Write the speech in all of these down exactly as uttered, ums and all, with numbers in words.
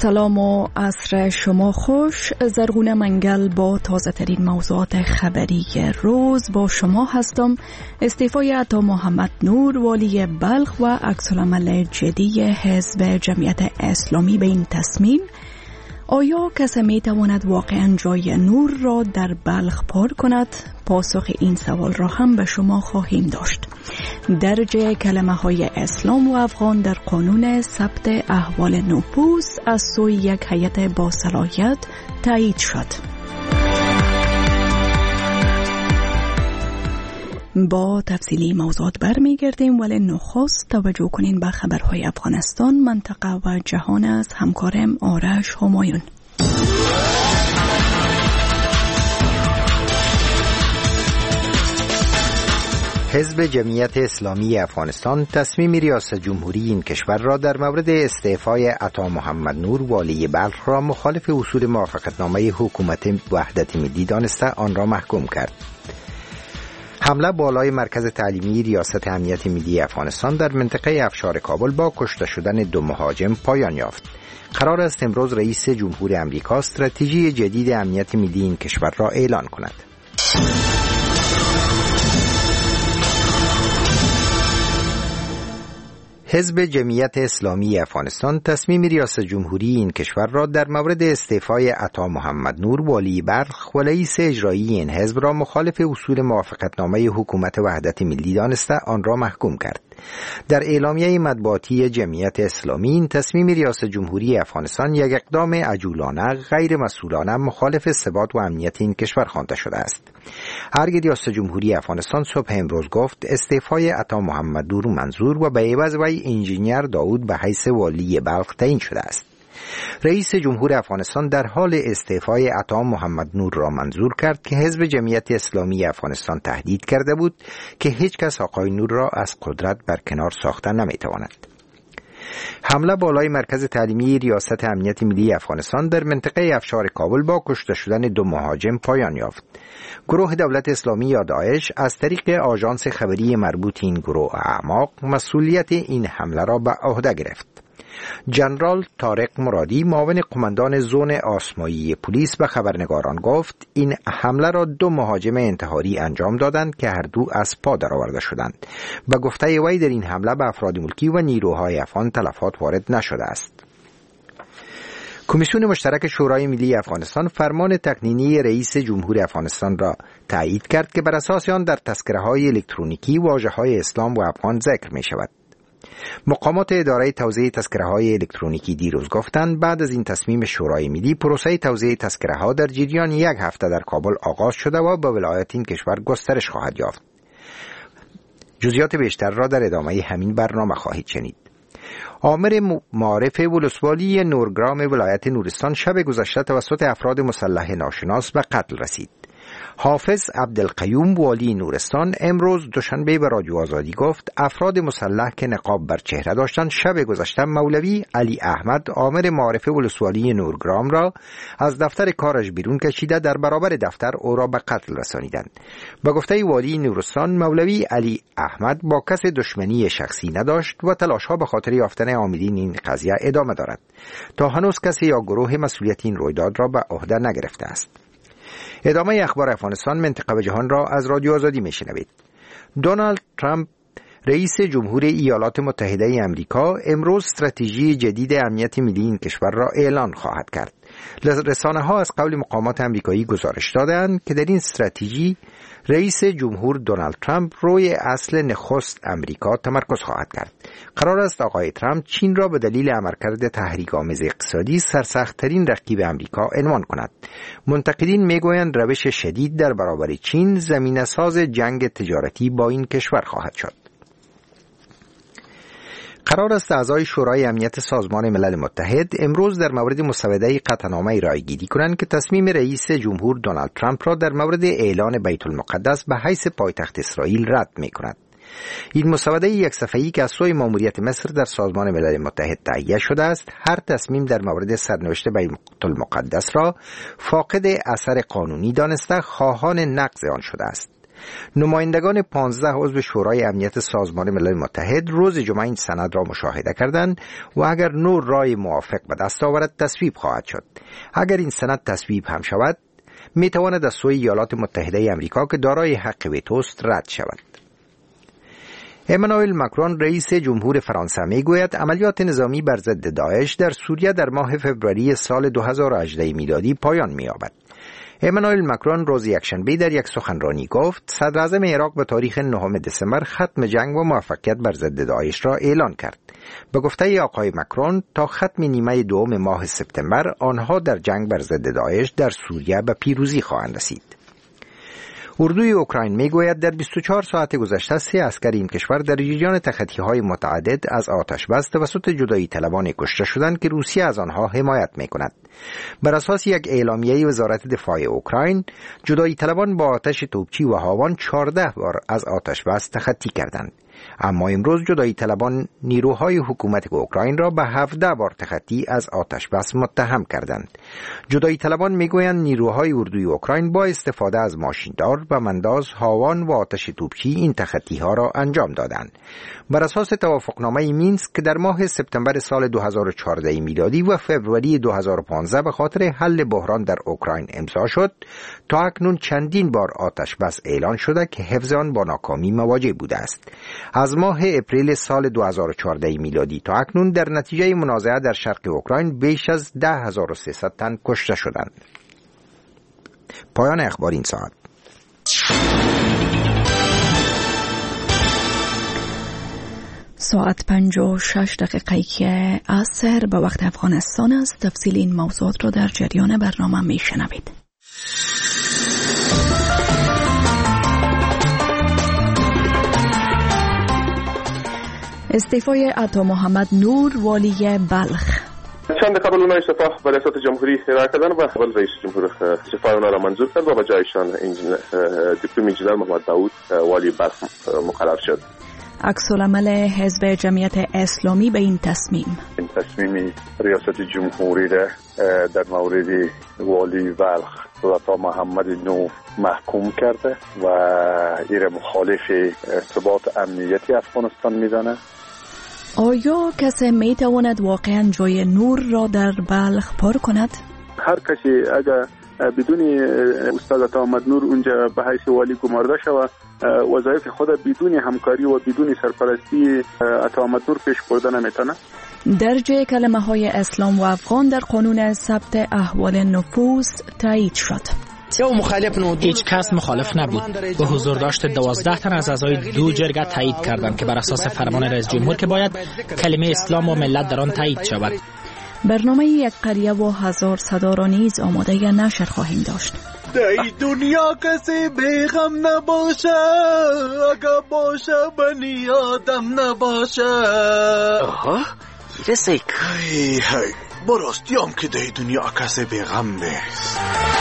سلام و عصر شما خوش. زرغونه منگل با تازه ترین موضوعات خبری روز با شما هستم. استعفای عطا محمد نور والی بلخ و عکس‌العمل جدی حزب جمعیت اسلامی به این تصمیم. آیا کسی می تواند واقعا جای نور را در بلخ پر کند؟ پاسخ این سوال را هم به شما خواهیم داشت. درجه کلمه های اسلام و افغان در قانون ثبت احوال نوپوس از سوی یک هیئت با صلاحیت تایید شد. با تفصیلی موضوعات برمیگردیم، ولی نخست توجه کنین به خبرهای افغانستان، منطقه و جهان از همکارم آرش همایون. حزب جمعیت اسلامی افغانستان تصمیم ریاست جمهوری این کشور را در مورد استعفای عطا محمد نور والی بلخ را مخالف اصول موافقتنامه حکومت وحدت ملی دانسته آن را محکوم کرد. حمله بالای مرکز تعلیمی ریاست امنیت ملی افغانستان در منطقه افشار کابل با کشته شدن دو مهاجم پایان یافت. قرار است امروز رئیس جمهور آمریکا استراتژی جدید امنیت ملی این کشور را اعلان کند. حزب جمعیت اسلامی افغانستان تصمیم ریاست جمهوری این کشور را در مورد استعفای عطا محمد نور والی بلخ و رئیس اجرایی این حزب را مخالف اصول موافقتنامه حکومت وحدت ملی دانسته آن را محکوم کرد. در اعلامیه مطبوعاتی جمعیت اسلامی این تصمیم ریاست جمهوری افغانستان یک اقدام عجولانه، غیر مسئولانه مخالف ثبات و امنیت این کشور خوانده شده است. هرگاه ریاست جمهوری افغانستان صبح امروز گفت استعفای عطا محمد نور منظور و به عوض وی انجینیر داود به حیث والی بلخ تعیین شده است. رئیس جمهور افغانستان در حال استعفای عطا محمد نور را منظور کرد که حزب جمعیت اسلامی افغانستان تهدید کرده بود که هیچ کس آقای نور را از قدرت برکنار ساخته نمیتواند. حمله بالای مرکز تعلیمی ریاست امنیت ملی افغانستان در منطقه افشار کابل با کشته شدن دو مهاجم پایان یافت. گروه دولت اسلامی یا داعش از طریق آژانس خبری مربوط این گروه اعماق مسئولیت این حمله را به عهده گرفت. جنرال طارق مرادی معاون قماندان زون آسمایی پلیس به خبرنگاران گفت این حمله را دو مهاجم انتحاری انجام دادند که هر دو از پا درآورده شدند. به گفته وی در این حمله به افراد ملکی و نیروهای افغان تلفات وارد نشده است. کمیسیون مشترک شورای ملی افغانستان فرمان تقنینی رئیس جمهور افغانستان را تایید کرد که بر اساس آن در تذکره‌های الکترونیکی واژه‌های اسلام و افغان ذکر می شود. مقامات اداره توزیع تذکره‌های الکترونیکی دیروز گفتند بعد از این تصمیم شورای ملی پروسه توزیع تذکره‌ها در جریان یک هفته در کابل آغاز شده و به ولایت این کشور گسترش خواهد یافت. جزئیات بیشتر را در ادامه همین برنامه خواهید شنید. آمر معارف ولسوالی نورگرام ولایت نورستان شب گذشته توسط افراد مسلح ناشناس به قتل رسید. حافظ عبدالقیوم والی نورستان امروز دوشنبه به رادیو آزادی گفت افراد مسلح که نقاب بر چهره داشتند شب گذشته مولوی علی احمد آمر معارف ولسوالی نورگرام را از دفتر کارش بیرون کشیده در برابر دفتر او را به قتل رسانیدند. با گفته والی نورستان مولوی علی احمد با کس دشمنی شخصی نداشت و تلاش‌ها به خاطر یافتن عاملین این قضیه ادامه دارد. تا هنوز کسی یا گروه مسئولیت این رویداد را به عهده نگرفته است. ادامه اخبار افغانستان، منطقه و جهان را از رادیو آزادی میشنوید. دونالد ترامپ رئیس جمهور ایالات متحده آمریکا امروز استراتژی جدید امنیت ملی این کشور را اعلان خواهد کرد. رسانه‌ها از قول مقامات آمریکایی گزارش دادند که در این استراتژی رئیس جمهور دونالد ترامپ روی اصل نخست آمریکا تمرکز خواهد کرد. قرار است آقای ترامپ چین را به دلیل عملکرد تحریک‌آمیز اقتصادی سرسخت‌ترین رقیب آمریکا عنوان کند. منتقدین میگویند روش شدید در برابر چین زمینه‌ساز جنگ تجارتی با این کشور خواهد شد. قرار است اعضای شورای امنیت سازمان ملل متحد امروز در مورد مسوده قطعنامه رایگیری کنند که تصمیم رئیس جمهور دونالد ترامپ را در مورد اعلان بیت المقدس به حیث پایتخت اسرائیل رد می کند. این مسوده یک صفحه‌ای که از سوی ماموریت مصر در سازمان ملل متحد تهیه شده است، هر تصمیم در مورد سرنوشت بیت المقدس را فاقد اثر قانونی دانسته خواهان نقض آن شده است. نمایندگان پانزده عضو شورای امنیت سازمان ملل متحد روز جمعه این سند را مشاهده کردند و اگر نور رای موافق به دست آورد تصویب خواهد شد. اگر این سند تصویب هم شود می تواند از سوی ایالات متحده آمریکا که دارای حق وتوست رد شود. امانوئل ماکرون رئیس جمهور فرانسه می گوید عملیات نظامی بر ضد داعش در سوریه در ماه فوریه سال دو هزار و هجده میلادی پایان می یابد. امانوئل ماکرون روز یکشنبه در یک سخنرانی گفت صدر اعظم عراق به تاریخ نهم دسامبر ختم جنگ و موفقیت بر ضد داعش را اعلان کرد. به گفته آقای ماکرون تا ختم نیمه دوم ماه سپتامبر آنها در جنگ بر ضد داعش در سوریه به پیروزی خواهند رسید. اردوی اوکراین میگوید در بیست و چهار ساعت گذشته سه عسکر این کشور در جریان تخطی‌های متعدد از آتش بس توسط جدایی طلبان کشته شدند که روسیه از آنها حمایت میکند. بر اساس یک اعلامیه وزارت دفاع اوکراین، جدایی طلبان با آتش توپچی و هاوان چهارده بار از آتش بس تخطی کردند. اما امروز جدایی طلبان نیروهای حکومت اوکراین را به هفده بار تخطی از آتش بس متهم کردند. جدایی طلبان میگویند نیروهای اردوی اوکراین با استفاده از ماشیندار و منداز، هاوان و آتش توپچی این تخطی ها را انجام دادند. بر اساس توافقنامه مینسک که در ماه سپتامبر سال دو هزار و چهارده میلادی و فوریه دو هزار و پانزده به خاطر حل بحران در اوکراین امضا شد، تا اکنون چندین بار آتش بس اعلان شده که حفظ آن با ناکامی مواجه بوده است. از ماه اپریل سال دو هزار و چهارده میلادی تا اکنون در نتیجه منازعه در شرق اوکراین بیش از ده هزار و سیصد تن کشته شدند. پایان اخبار این ساعت. ساعت پنج و شش دقیقه که عصر به وقت افغانستان است. تفصیل این موضوعات را در جریان برنامه می شنوید. استعفای عطا محمد نور والی بلخ. چند قبل اونها استعفا به ریاست جمهوری ارائه کردن و قبل رئیس جمهور استعفای اونها را منظور کرد و به جایشان دیپلم انجینر محمد داوود والی بلخ مقرر شد. عکس العمل حزب جمعیت اسلامی به این تصمیم این تصمیم ریاست جمهوری را در مورد والی بلخ عطا محمد نور محکوم کرده و این مخالف ثبات امنیتی افغانستان میدانه. آیا کسی می تواند واقعا جای نور را در بلخ پر کند؟ هر کسی اگر بدون استاد عطا محمد نور اونجا به حیث والی گمارده شود، وظایف خود بدون همکاری و بدون سرپرستی عطا محمد نور پیش برده نمیتونه. درج کلمه های اسلام و افغان در قانون ثبت احوال نفوس تایید شد. هیچ کس مخالف نبود. به حضور داشت دوازده تن از اعضای دو جرگه تایید کردند که بر اساس فرمان رئیس جمهور که باید کلمه اسلام و ملت در آن تایید شود. برنامه یک قریه و هزار صدا را نیز آماده نشر خواهیم داشت. در دنیا کسی بیغم نباشه، اگه باشه بنی آدم نباشه. آها رسیک هی هی براستیم که در دنیا کسی بیغم نیست.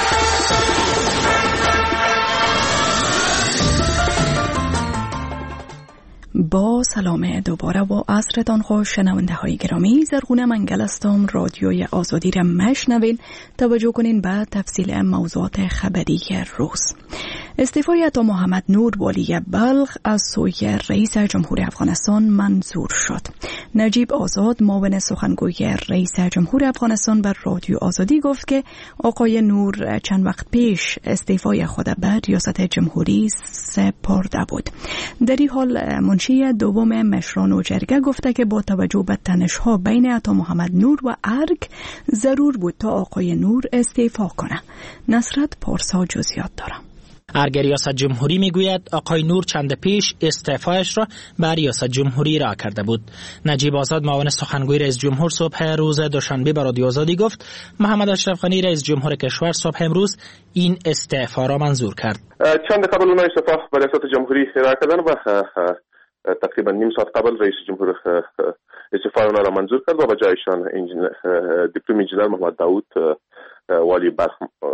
با سلام دوباره و عصرتان خوش شنونده های گرامی. زرغونه منگل هستم. رادیوی آزادی را مشنوین. توجه کنین به تفصیل موضوعات خبری روز. استعفای عطا محمد نور والی بلخ از سوی رئیس جمهور افغانستان منظور شد. نجیب آزاد معاون سخنگوی رئیس جمهور افغانستان بر رادیو آزادی گفت که آقای نور چند وقت پیش استعفای خود به ریاست جمهوری سپرده بود. در این حال منشی دوم مشران و جرگه گفته که با توجه به تنش‌ها بین عطا محمد نور و ارگ ضرور بود تا آقای نور استعفا کنه. نصرت پارسا جزئیات داره. ارگ ریاست جمهوری میگوید آقای نور چند پیش استعفایش را به ریاست جمهوری را کرده بود. نجیب آزاد معاون سخنگوی رئیس جمهور صبح روز دوشنبه به رادیو آزادی گفت محمد اشرف غنی رئیس جمهور کشور صبح امروز این استعفا را منظور کرد. چند قبل اونها استعفا به ریاست جمهوری ارائه کردن و تقریبا نیم ساعت قبل رئیس جمهور استعفای اونها را منظور کرد و به جایشان دیپلم انجینر محمد داوود والی بلخ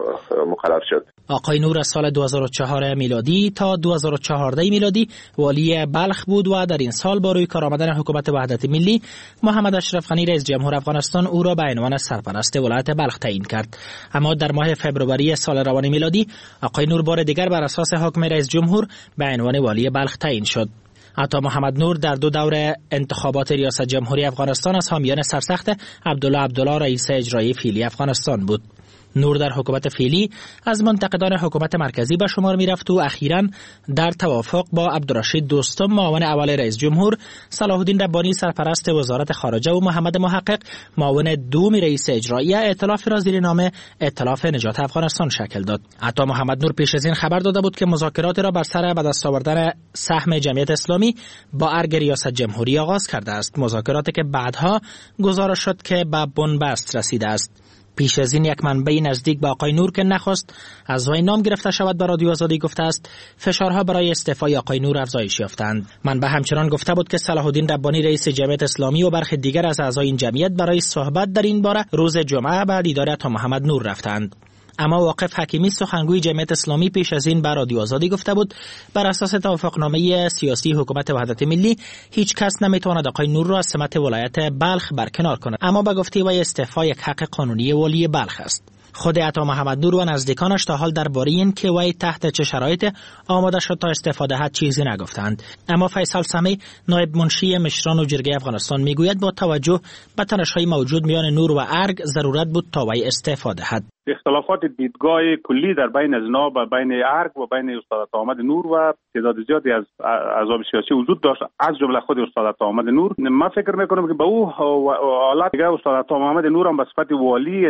مقرر شد. آقای نور از سال دو هزار و چهار میلادی تا دو هزار و چهارده میلادی والی بلخ بود و در این سال با روی کار آمدن حکومت وحدت ملی محمد اشرف غنی رئیس جمهور افغانستان او را به عنوان سرپرست ولایت بلخ تعیین کرد. اما در ماه فوریه سال روان میلادی آقای نور بار دیگر بر اساس حکم رئیس جمهور به عنوان والی بلخ تعیین شد. عطا محمد نور در دو دور انتخابات ریاست جمهوری افغانستان از حامیان سرسخت عبدالله عبدالله رئیس اجرایی فعلی افغانستان بود. نور در حکومت فعلی از منتقدان حکومت مرکزی به شمار می رفت و اخیراً در توافق با عبدالرشید دوستم معاون اول رئیس جمهور، صلاح الدین ربانی سرپرست وزارت خارجه و محمد محقق معاون دوم رئیس اجرایی ائتلاف را زیر نام ائتلاف نجات افغانستان شکل داد. عطا محمد نور پیش از این خبر داده بود که مذاکرات را بر سر به دست آوردن سهم جمعیت اسلامی با ارگ ریاست جمهوری آغاز کرده است، مذاکراتی که بعدها گزارش شد که به بنبست رسیده است. پیش از این یک منبع نزدیک به آقای نور که نخواست از وی نام گرفته شود به رادیو آزادی گفته است فشارها برای استعفای آقای نور افزایش یافتند. منبع همچنان گفته بود که صلاح الدین ربانی رئیس جمعیت اسلامی و برخی دیگر از اعضای این جمعیت برای صحبت در این باره روز جمعه به دیدار عطا محمد نور رفتند. اما واقف حکیمی سخنگوی جمعیت اسلامی پیش از این به رادیو آزادی گفته بود بر اساس توافقنامه سیاسی حکومت وحدت ملی هیچ کس نمیتواند آقای نور را از سمت ولایت بلخ برکنار کند، اما به گفته وی استعفا یک حق قانونی والی بلخ است. خود عطا محمد نور و نزدیکانش تا حال درباره این که وی تحت چه شرایط آماده شد تا استعفا دهد چیزی نگفتند. اما فیصل سمی نایب منشی مشران و جرگه افغانستان میگوید با توجه به تنش‌های موجود میان نور و ارگ ضرورت بود تا وی استعفا دهد. اختلافات دیدگاه کلی در بین ازنا و بین ارگ و بین استاد عطاحمد نور و تعداد زیادی از احزاب سیاسی وجود داشت، از جمله خود استاد عطاحمد نور. من فکر میکنم که به او حالت دیگه استاد عطاحمد نور هم به صفت والی از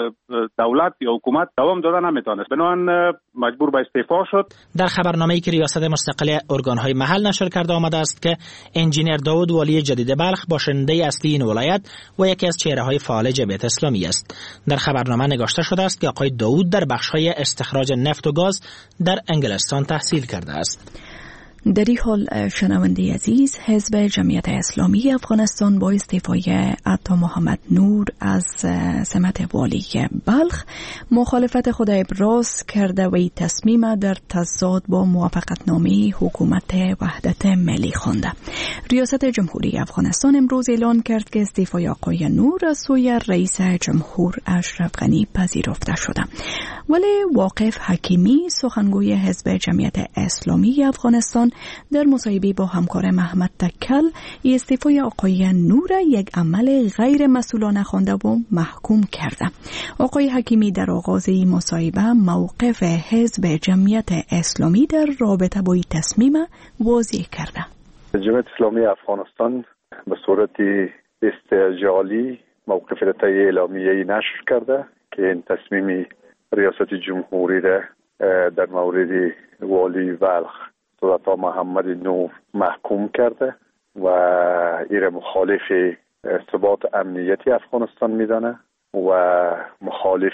دولت یا حکومت دوام دادن نمیتونست، بنابراین مجبور به استعفا شد. در خبرنامه‌ای که ریاست مستقل ارگان‌های محل نشر کرده آمده است که انجینیر داوود والی جدید بلخ باشنده اصلی این ولایت و یکی از چهره‌های فعال جبهت اسلامی است. در خبرنامه نگاشته شده است که آقای داوود در بخش‌های استخراج نفت و گاز در انگلستان تحصیل کرده است. در این حال شنونده عزیز، حزب جمعیت اسلامی افغانستان با استعفای عطا محمد نور از سمت والی بلخ مخالفت خود ابراز کرده و این تصمیم در تضاد با موافقتنامه حکومت وحدت ملی خوانده. ریاست جمهوری افغانستان امروز اعلان کرد که استعفای آقای نور از سوی رئیس جمهور اشرف غنی پذیرفته شده. ولی واقف حکیمی سخنگوی حزب جمعیت اسلامی افغانستان در مصاحبه با همکار محمد تکل استعفای آقای نور یک عمل غیر مسئولانه خوانده و محکوم کرده. آقای حکیمی در آغاز این مصاحبه موقف حزب جمعیت اسلامی در رابطه با این تصمیم واضح کرده. جمعیت اسلامی افغانستان به صورت استعجالی موقف را اعلامیه‌ای نشر کرده که این تصمیم ریاست جمهوری را در مورد والی بلخ عطا محمد نور محکوم کرده و این مخالف ثبات امنیتی افغانستان میدانه و مخالف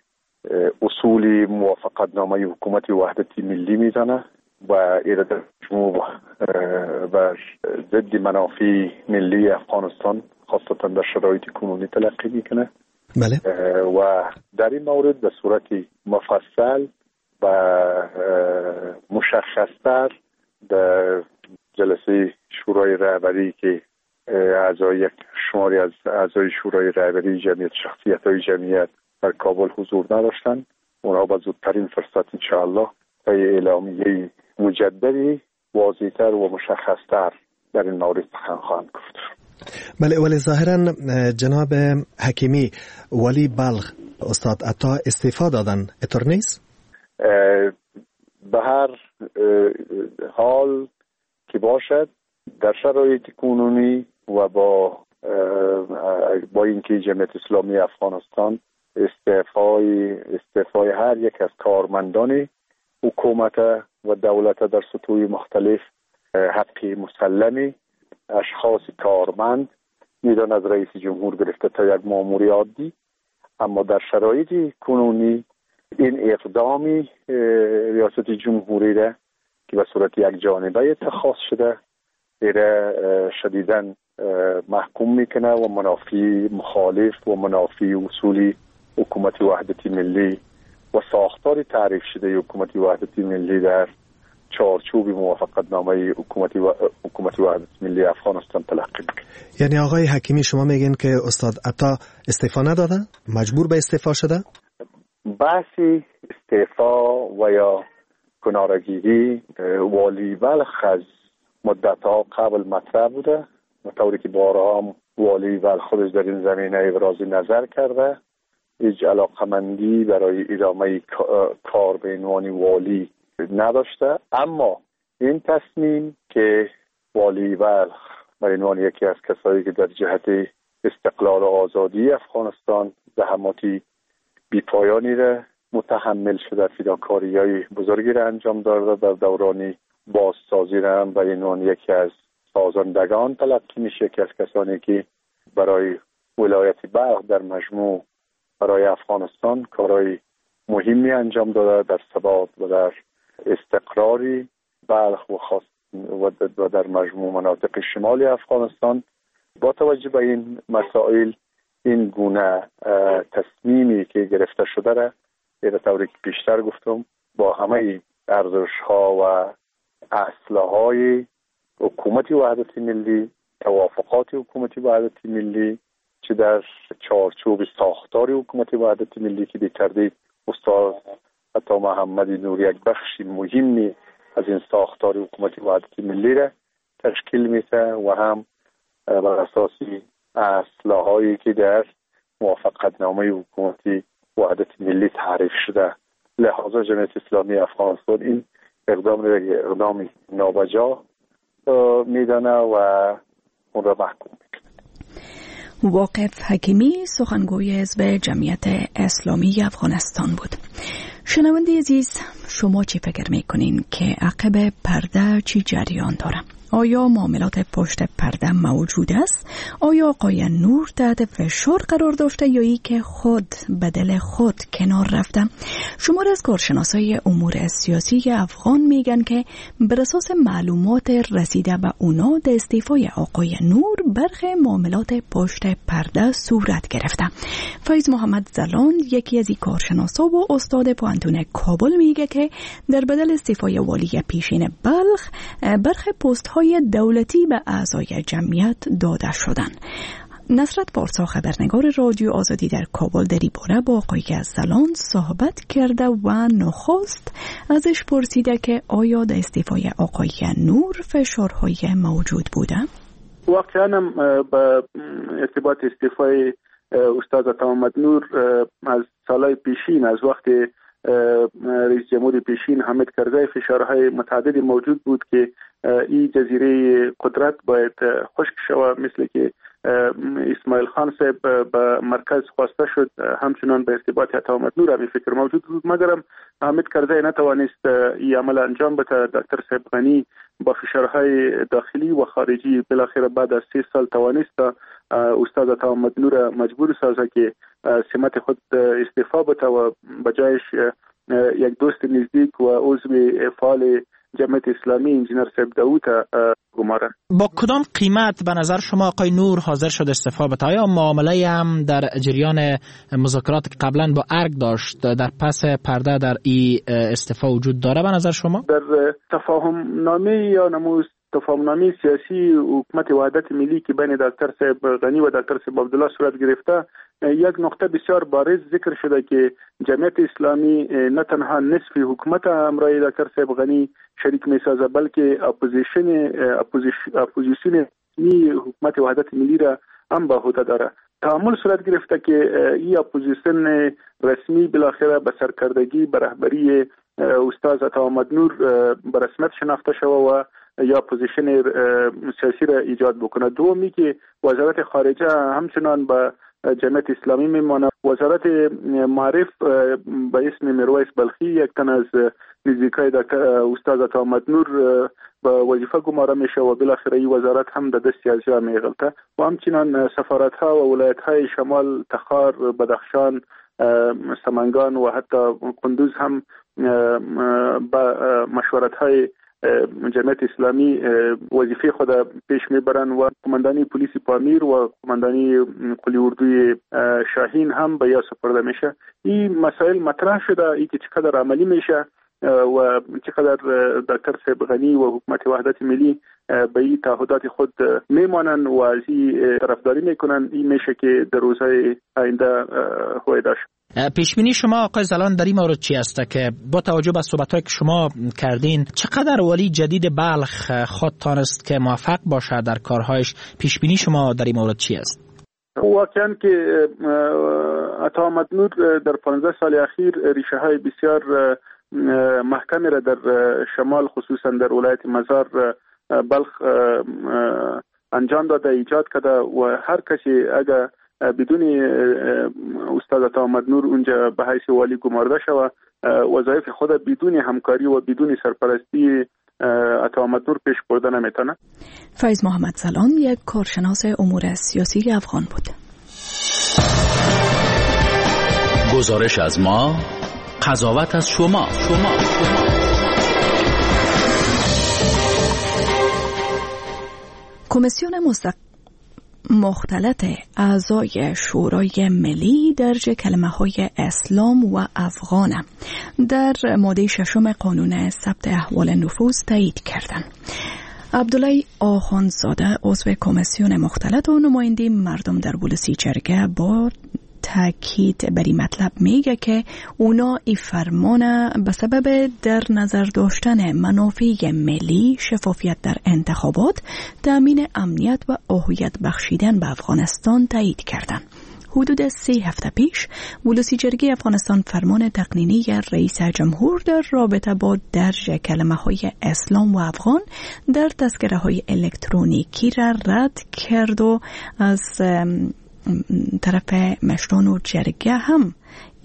اصول موافقتنامه حکومت وحدت ملی میدانه و این در مجموع و ضد منافع ملی افغانستان خاصتا در شرایط کنونی تلقی میکنه. بله. و در این مورد به صورت مفصل و مشخصتر در جلسه شورای رهبری که اعضای یک شماری از اعضای شورای رهبری جمعیت شخصیت‌های جمعیت در کابل حضور نداشتند، اونها با زودترین فرصت انشاءالله به اعلامیه مجددی واضح‌تر و مشخصتر در این مورد سخن خواهند گفت. بله، ولی ظاهرا جناب حکیمی والی بلخ استاد عطا استعفا دادن، اینطور نیست؟ به هر حال که باشد در شرایط کنونی و با با اینکه جمعیت اسلامی افغانستان استعفای استعفای هر یک از کارمندان حکومت و دولت در سطوح مختلف حق مسلمی اشخاص کارمند میدان از رئیس جمهور گرفته تا یک مامور عادی، اما در شرایط کنونی این اقدامی ریاست جمهوری را که به صورت یک جانبه اتخاذ شده ایره شدیداً محکوم میکنه و منافی مخالف و منافی اصولی حکومت وحدتی ملی و ساختار تعریف شده حکومت وحدتی ملی در چارچوب موافقت نامه حکومت و... حکومت وحدت ملی افغانستان تلقی میکنه. یعنی آقای حکیمی شما میگین که استاد عطا استعفا نداده؟ مجبور به استعفا شده؟ بحثی استعفا و یا کنارگیری والی بلخ از مدتها قبل مطرح بوده و طوری که بارها هم والی بلخ خودش در این زمینه ابراز نظر کرده. هیچ علاقمندی برای ادامه کار به عنوان والی نداشته، اما این تصمیم که والی بلخ به عنوان یکی از کسایی که در جهت استقلال و آزادی افغانستان زحماتی بی‌پایانی را متحمل شده، فداکاری‌های بزرگی را انجام داده، در دوران بازسازی را هم به عنوان یکی از سازندگان تلقی میشه، یکی از کسانی که برای ولایت بلخ در مجموع برای افغانستان کارهای مهمی انجام داده در ثبات و در استقراری بلخ و خاص و در مجموع مناطق شمالی افغانستان. با توجه به این مسائل این گونه تصمیمی که گرفته شده را به طوری که پیشتر گفتم با همه ارزش‌ها و اصل‌های حکومت وحدت ملی، توافقات حکومت وحدت ملی چه در چارچوب ساختار حکومت وحدت ملی که به تردید استاد عطا محمد نور یک بخش مهمی از این ساختار حکومت وحدت ملی را تشکیل میده و هم بر اساس اصل‌هایی که در موافقت نامه حکومت وحدت ملی تعریف شده. لحاظا جمعیت اسلامی افغانستان این اقدام را اقدام نابجا میدانه و اون را محکوم میکنه. واقف حکیمی سخنگوی حزب جمعیت اسلامی افغانستان بود. شنونده عزیز، شما چی فکر میکنین که عقب پرده چی جریان داره؟ آیا معاملات پشت پرده موجود است؟ آیا آقای نور تحت فشار قرار داشته یا ای که خود به دل خود کنار رفته؟ شمار از کارشناسای امور سیاسی افغان میگن که بر اساس معلومات رسیده به اونا در استعفای آقای نور برخی معاملات پشت پرده صورت گرفته. فیض محمد زلان یکی از این کارشناسا و استاد پوهنتون کابل میگه که در بدل استعفای والی پیشین بلخ برخی پست های دولتی به اعضای جمعیت داده شدن. نصرت پارسا خبرنگار رادیو آزادی در کابل در این باره با آقای زلان صحبت کرده و نخست ازش پرسیده که آیا در استعفای آقای نور فشارهای موجود بوده؟ واقعا با ارتباط استعفای استاد عطا محمد نور از سالهای پیشین، از وقت رئیس جمهور پیشین حامد کرزی فشارهای متعددی موجود بود که این جزیره قدرت باید خشک شود، مثل که اسماعیل خان صاحب به مرکز خواسته شد، همچنان به ارتباط عطا محمد نور همین فکر موجود بود، مگرم حامد کرزی نتوانست این عمل انجام بده. دکتر صاحب غنی با فشارهای داخلی و خارجی بالاخره بعد از سه سال توانست استاد عطا محمد نور مجبور سازه که سمت خود استعفا بده و بجایش یک دوست نزدیک و عضو فعال جمعیت اسلامی انجینر صاحب داوود گمارن. با کدام قیمت به نظر شما آقای نور حاضر شد استعفا بده؟ آیا معامله هم در جریان مذاکرات که قبلا با ارگ داشت در پس پرده در این استعفا وجود داره به نظر شما؟ در تفاهم نامه یا نموز تفاهم نامه سیاسی حکومت وحدت ملی که بین دکتر صاحب غنی و دکتر صاحب عبدالله صورت گرفته، یک نقطه بسیار بارز ذکر شده که جمعیت اسلامی نه تنها نصف حکومت همراه دکتر صاحب غنی شریک میسازه، بلکه اپوزیشن اپوزیسیون حکومت وحدت ملی را هم به عهده داره. تعامل صورت گرفته که این اپوزیسیون رسمی بالاخره به سرکردگی به رهبری استاد عطا محمد نور به رسمیت شناخته شده و یا پوزیشن سیاسی را ایجاد بکنه. دومی که وزارت خارجه همچنان به جمعیت اسلامی میمانه. وزارت معارف به اسم میرویس بلخی یک تن از نزدیکای استاد عطا محمد نور به وظیفه گمارده میشه و بالاخره این وزارت هم در دست از جا میغلطه و همچنان سفارت ها و ولایت های شمال تخار، بدخشان، سمنگان و حتی قندوز هم با مشورت های جمعیت اسلامی وظیفه خود پیش میبرن و قماندانی پلیس پامیر و قماندانی قلی اردوی شاهین هم به یا سپرده میشه. این مسائل مطرح شده، ای که چقدر عملی میشه و چقدر دکتر صاحب غنی و حکومت وحدت ملی به این تعهدات خود میمانن و از این طرفداری میکنن. این میشه که در روزهای آینده هویدا شد. پیشبینی شما آقای زلان در این مورد چی است که با توجه به صحبت‌هایی که شما کردین چقدر والی جدید بلخ خود تانست که موفق باشه در کارهایش؟ پیشبینی شما در این مورد چی است؟ واقعا که عطا محمد نور در پانزده سال اخیر ریشه های بسیار محکمی را در شمال خصوصا در ولایت مزار بلخ انجام داده، ایجاد کرده و هر کسی اگر بدون استاد عطا محمد نور اونجا به حیث والی گمارده شود وظایف خود بدون همکاری و بدون سرپرستی عطا محمد نور پیش برده نمیتونه. فیض محمد زلان یک کارشناس امور سیاسی افغان بود. گزارش از ما، قضاوت از شما. شما. کمیسیون مستق... مختلط اعضای شورای ملی درج کلمه های اسلام و افغان در ماده ششم قانون ثبت احوال نفوس تایید کردند. عبدالله آخوندزاده عضو کمیسیون مختلط و نماینده مردم در ولسی جرگه با تاکید بر این مطلب میگه که اونا این فرمان به سبب در نظر داشتن منافع ملی، شفافیت در انتخابات، تامین امنیت و هویت بخشیدن به افغانستان تایید کردن. حدود سه هفته پیش ولسی جرگه افغانستان فرمان تقنینی رئیس جمهور در رابطه با درج کلمه های اسلام و افغان در تذکره های الکترونیکی را رد کرد و از طرف مشران و جرگه هم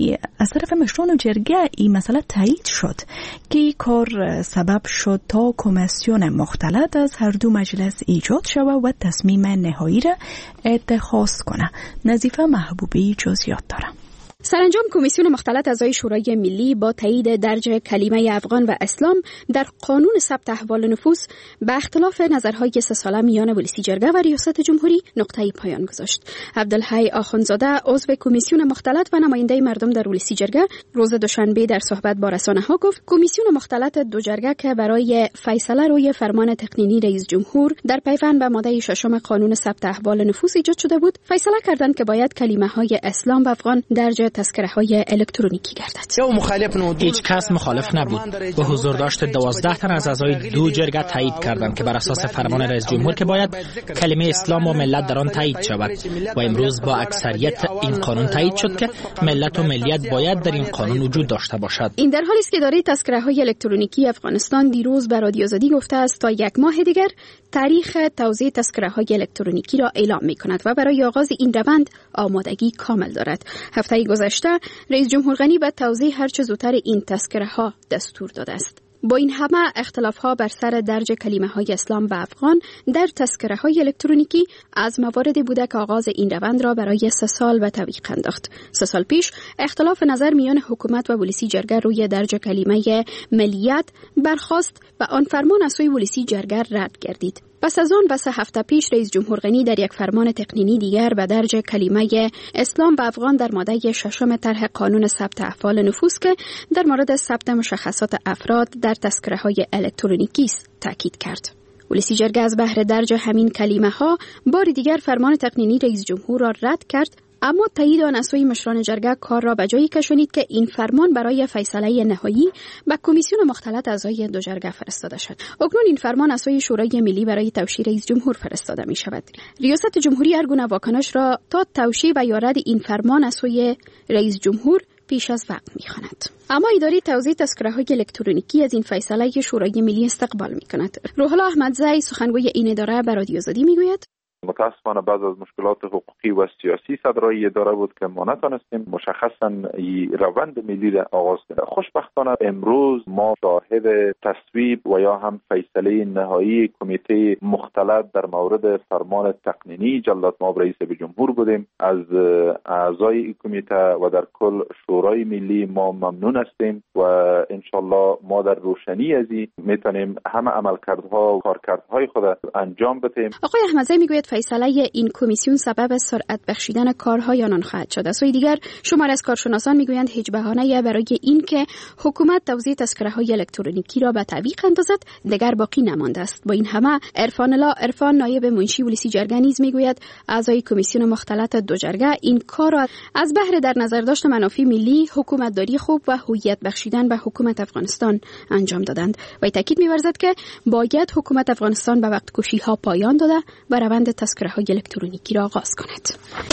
از طرف مشران و جرگه این مسئله تایید شد که این کار سبب شد تا کمیسیون مختلط از هر دو مجلس ایجاد شود و تصمیم نهایی را اتخاذ کنه. نظیفه محبوبی جزئیات داره. سرانجام کمیسیون مختلط اعضای شورای ملی با تایید درج کلمه افغان و اسلام در قانون ثبت احوال نفوس به اختلاف نظرهای سه ساله میان ولسی جرگه و ریاست جمهوری نقطه پایان گذاشت. عبدالحی آخوندزاده عضو کمیسیون مختلط و نماینده مردم در ولسی جرگه روز دوشنبه در صحبت با رسانه‌ها گفت کمیسیون مختلط دو جرگه که برای فیصله روی فرمان تقنینی رئیس جمهور در پیوند به ماده ششم قانون ثبت احوال نفوس ایجاد شده بود، فیصله کردند که باید کلمه‌های اسلام و افغان درج تذکره های الکترونیکی گردد. هیچ کس مخالف نبود. به حضور داشت دوازده تن از اعضای دو جرگه تایید کردند که بر اساس فرمان رئیس جمهور که باید کلمه اسلام و ملت در آن تایید شود و امروز با اکثریت این قانون تایید شد که ملت و ملیت باید در این قانون وجود داشته باشد. این در حالی است که اداره تذکره های الکترونیکی افغانستان دیروز به رادیو آزادی گفته است تا یک ماه دیگر تاریخ توزیع تذکره های الکترونیکی را اعلام می کند و برای آغاز این روند آمادگی کامل دارد. هفته گذشته رئیس جمهور غنی به توزیع هر چه زودتر این تذکره ها دستور داده است. با این همه اختلاف ها بر سر درج کلمه های اسلام و افغان در تذکره های الکترونیکی از مواردی بوده که آغاز این روند را برای سه سال به تعویق انداخت. سه سال پیش اختلاف نظر میان حکومت و ولسی جرگه روی درج کلمه ملیت برخاست و آن فرمان از سوی ولسی جرگه رد گردید. پس از آن و سه هفته پیش رئیس جمهور غنی در یک فرمان تقنینی دیگر به درج کلمه اسلام و افغان در ماده ششم طرح قانون ثبت احوال نفوس که در مورد ثبت مشخصات افراد در تذکره های الکترونیکی است تاکید کرد. ولسی جرگه از بهر درج همین کلمه ها بار دیگر فرمان تقنینی رئیس جمهور را رد کرد، اما تایید آن از سوی مشران جرگه کار را به جایی کشانید که این فرمان برای فیصله نهایی به کمیسیون مختلط اعضای دو جرگه فرستاده شد. اکنون این فرمان از سوی شورای ملی برای توشیح رئیس جمهور فرستاده می شود. ریاست جمهوری هر گونه واکنش را تا توشیح و یا رد این فرمان از سوی رئیس جمهور پیش از وقت می خواند. اما اداره توزیع تذکره های الکترونیکی از این فیصله شورای ملی استقبال می کند. روح الله احمدزی سخنگوی این اداره به رادیو آزادی می گوید متاسفانه بعض از مشکلات حقوقی و سیاسی صدرای اداره بود که ما نتونستیم مشخصا روند ملی را آغاز کنیم. خوشبختانه امروز ما شاهد تصویب و یا هم فیصله نهایی کمیته مختلط در مورد فرمان تقنینی جلالتمآب رئیس جمهور بودیم. از اعضای این کمیته و در کل شورای ملی ما ممنون هستیم و انشالله ما در روشنی از این میتونیم همه عملکردها و کارکردهای خود انجام بدیم. آقای احمدزی میگوید فیصله این کمیسیون سبب سرعت بخشیدن کارهای آنان خواهد شد. از سوی دیگر شمار از کارشناسان میگویند هیچ بهانه‌ای برای این که حکومت توزیع تذکره‌های الکترونیکی را به تعویق اندازد دیگر باقی نمانده است. با این همه عرفان الله عرفان نایب منشی ولسی جرگه نیز میگوید اعضای کمیسیون مختلط دو جرگه این کار را از بهر در نظر داشت منافع ملی، حکومتداری خوب و هویت بخشیدن به حکومت افغانستان انجام دادند. و تاکید می‌ورزد که باید حکومت افغانستان به وقت کشی‌ها پایان داده و روند تذکره‌های الکترونیکی را آغاز کند.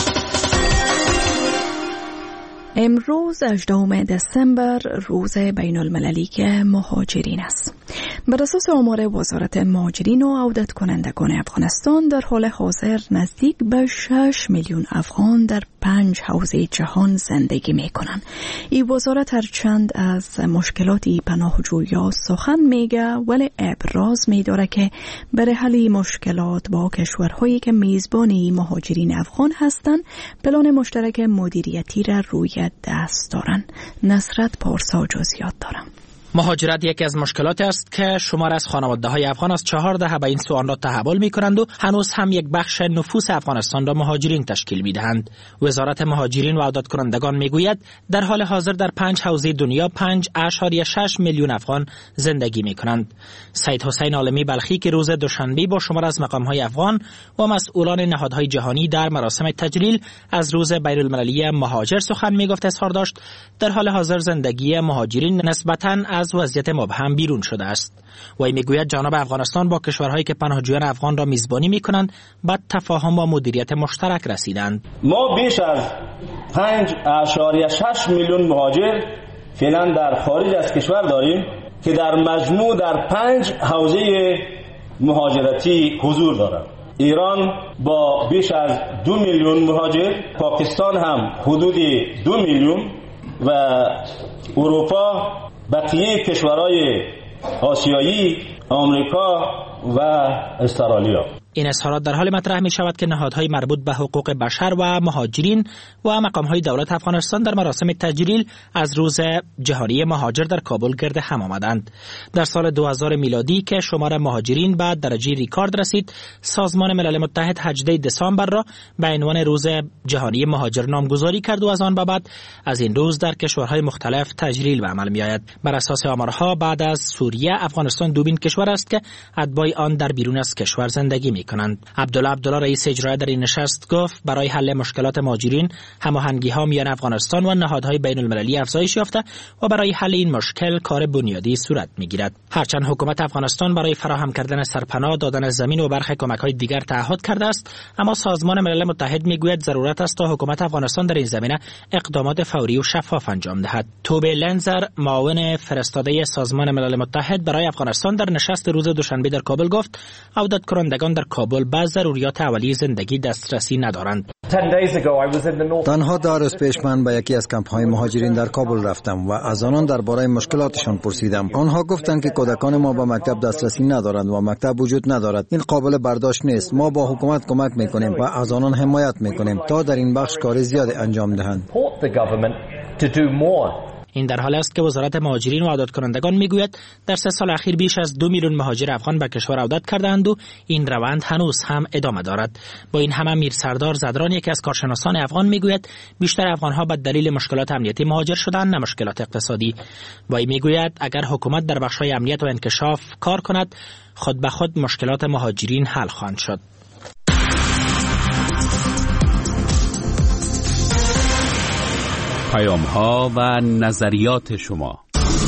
امروز هجدهم دسامبر روز بین المللی مهاجرین است. بر اساس آمار وزارت مهاجرین و عودت کنندگان افغانستان در حال حاضر نزدیک به شش میلیون افغان در پنج حوزه جهان زندگی می کنند. این وزارت هرچند از مشکلاتی پناهجویان سخن میگه ولی ابراز می‌داره که برای حل مشکلات با کشورهایی که میزبان مهاجرین افغان هستند پلان مشترک مدیریتی را روی دست دارن. نصرت پارسا جزئیات دارم. مهاجرت یکی از مشکلات است که شمار از خانواده‌های افغان از چهار دهه به این سوال را تحول می‌کنند و هنوز هم یک بخش نفوس افغانستان را مهاجرین تشکیل می‌دهند. وزارت مهاجرین و عودت کنندگان می‌گوید در حال حاضر در پنج حوزه دنیا پنج اشاریه شش میلیون افغان زندگی می‌کنند. سید حسین عالمی بلخی که روز دوشنبه با شمار از مقام‌های افغان و مسئولان نهادهای جهانی در مراسم تجلیل از روز بین‌المللی مهاجر سخن می‌گفت اظهار داشت در حال حاضر زندگی مهاجرین نسبتاً از وضعیت مبهم بیرون شده است. وی میگوید جناب افغانستان با کشورهایی که پناهجویان افغان را میزبانی میکنند به تفاهم و مدیریت مشترک رسیدند. ما بیش از پنج اشاریه شش میلیون مهاجر فعلا در خارج از کشور داریم که در مجموع در پنج حوزه مهاجرتی حضور دارند. ایران با بیش از دو میلیون مهاجر، پاکستان هم حدود دو میلیون و اروپا، بقیه کشورهای آسیایی، آمریکا و استرالیا. این اظهارات در حال مطرح می شود که نهادهای مربوط به حقوق بشر و مهاجرین و مقامهای دولت افغانستان در مراسم تجلیل از روز جهانی مهاجر در کابل گرد هم آمدند. در سال دو هزار میلادی که شمار مهاجرین به درجه ریکارد رسید، سازمان ملل متحد هجدهم دسامبر را به عنوان روز جهانی مهاجر نامگذاری کرد و از آن به بعد از این روز در کشورهای مختلف تجلیل به عمل می آید. بر اساس آمارها بعد از سوریه، افغانستان دومین کشور است که اتباع آن در بیرون از کشور زندگی می کنند. عبدالله عبدالله رئیس اجرایی در این نشست گفت برای حل مشکلات مهاجرین هماهنگی‌ها میان افغانستان و نهادهای بین‌المللی افزایش یافته و برای حل این مشکل کار بنیادی صورت می‌گیرد. هرچند حکومت افغانستان برای فراهم کردن سرپناه، دادن زمین و برخی کمک‌های دیگر تعهد کرده است، اما سازمان ملل متحد میگوید ضرورت است تا حکومت افغانستان در این زمینه اقدامات فوری و شفاف انجام دهد. توبه لنزر، معاون فرستاده سازمان ملل متحد برای افغانستان در نشست روز دوشنبه در کابل گفت عودت کنندگان در کابل به ضروریات اولیه زندگی دسترسی ندارند. تنها ده روز پیش من به یکی از کمپ‌های مهاجرین در کابل رفتم و از آنان درباره مشکلاتشان پرسیدم. آنها گفتند که کودکان ما به مکتب دسترسی ندارند و مکتب وجود ندارد. این قابل برداشت نیست. ما با حکومت کمک می‌کنیم و از آنان حمایت می‌کنیم تا در این بخش کار زیاد انجام دهند. این در حالی است که وزارت مهاجرین و عودت کنندگان میگوید در سه سال اخیر بیش از دو میلیون مهاجر افغان به کشور عودت کردند و این روند هنوز هم ادامه دارد. با این همه میر سردار زدران یکی از کارشناسان افغان میگوید بیشتر افغانها به دلیل مشکلات امنیتی مهاجر شدند نه مشکلات اقتصادی. وی میگوید اگر حکومت در بخش‌های امنیت و انکشاف کار کند خود به خود مشکلات مهاجرین حل خواهند شد. پیام‌ها و نظریات شما.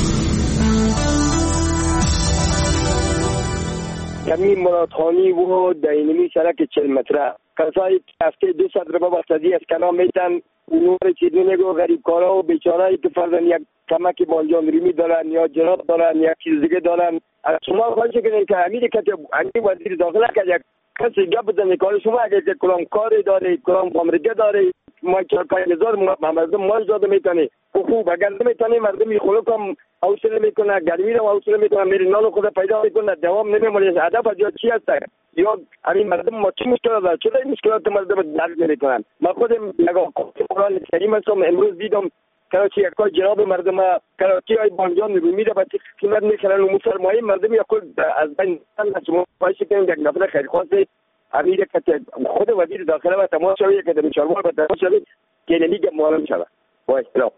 کمی مرادخانی و دینمی سرک چل متره کسایی هفته دو صد روبه بستدی از کلام میتن اونور چیزی نگو غریب کارا و بیچارهایی که فرزن یک کمک بانجان ریمی دارن یا جراب دارن یا چیز دیگه دارن. از شما خواهش کنید که امیر کتی امیر وزیر داخله که یک کسی گپ بزنه کار شما اگه کلام کاری داره کلام عمرگه داره ما چرکای نزار مردم مال داده میتونه خوب اگر نمیتونه مردم میخوره کم حوصله میکنه گرمی رو حوصله میکنه میره نال خود پیدا میکنه دوام نمیمونه هدف از چی هست یا همین مردم ما چی مشکل داره چه مشکلات مردم درک نمیکنن ما خودم نگاه قرآن کریم هستم امروز دیدم کراچی یکای جناب مردم کراچی های بانجان رو میره با قیمت میخرن و مسلمانی مردم یکل از بین شما پایش کنیم یک نفر خیرخواست امیر که خود وزیر داخله و تماس شوی که در چهارماه با تماس شوی که نمیگه معلوم شود با احترام.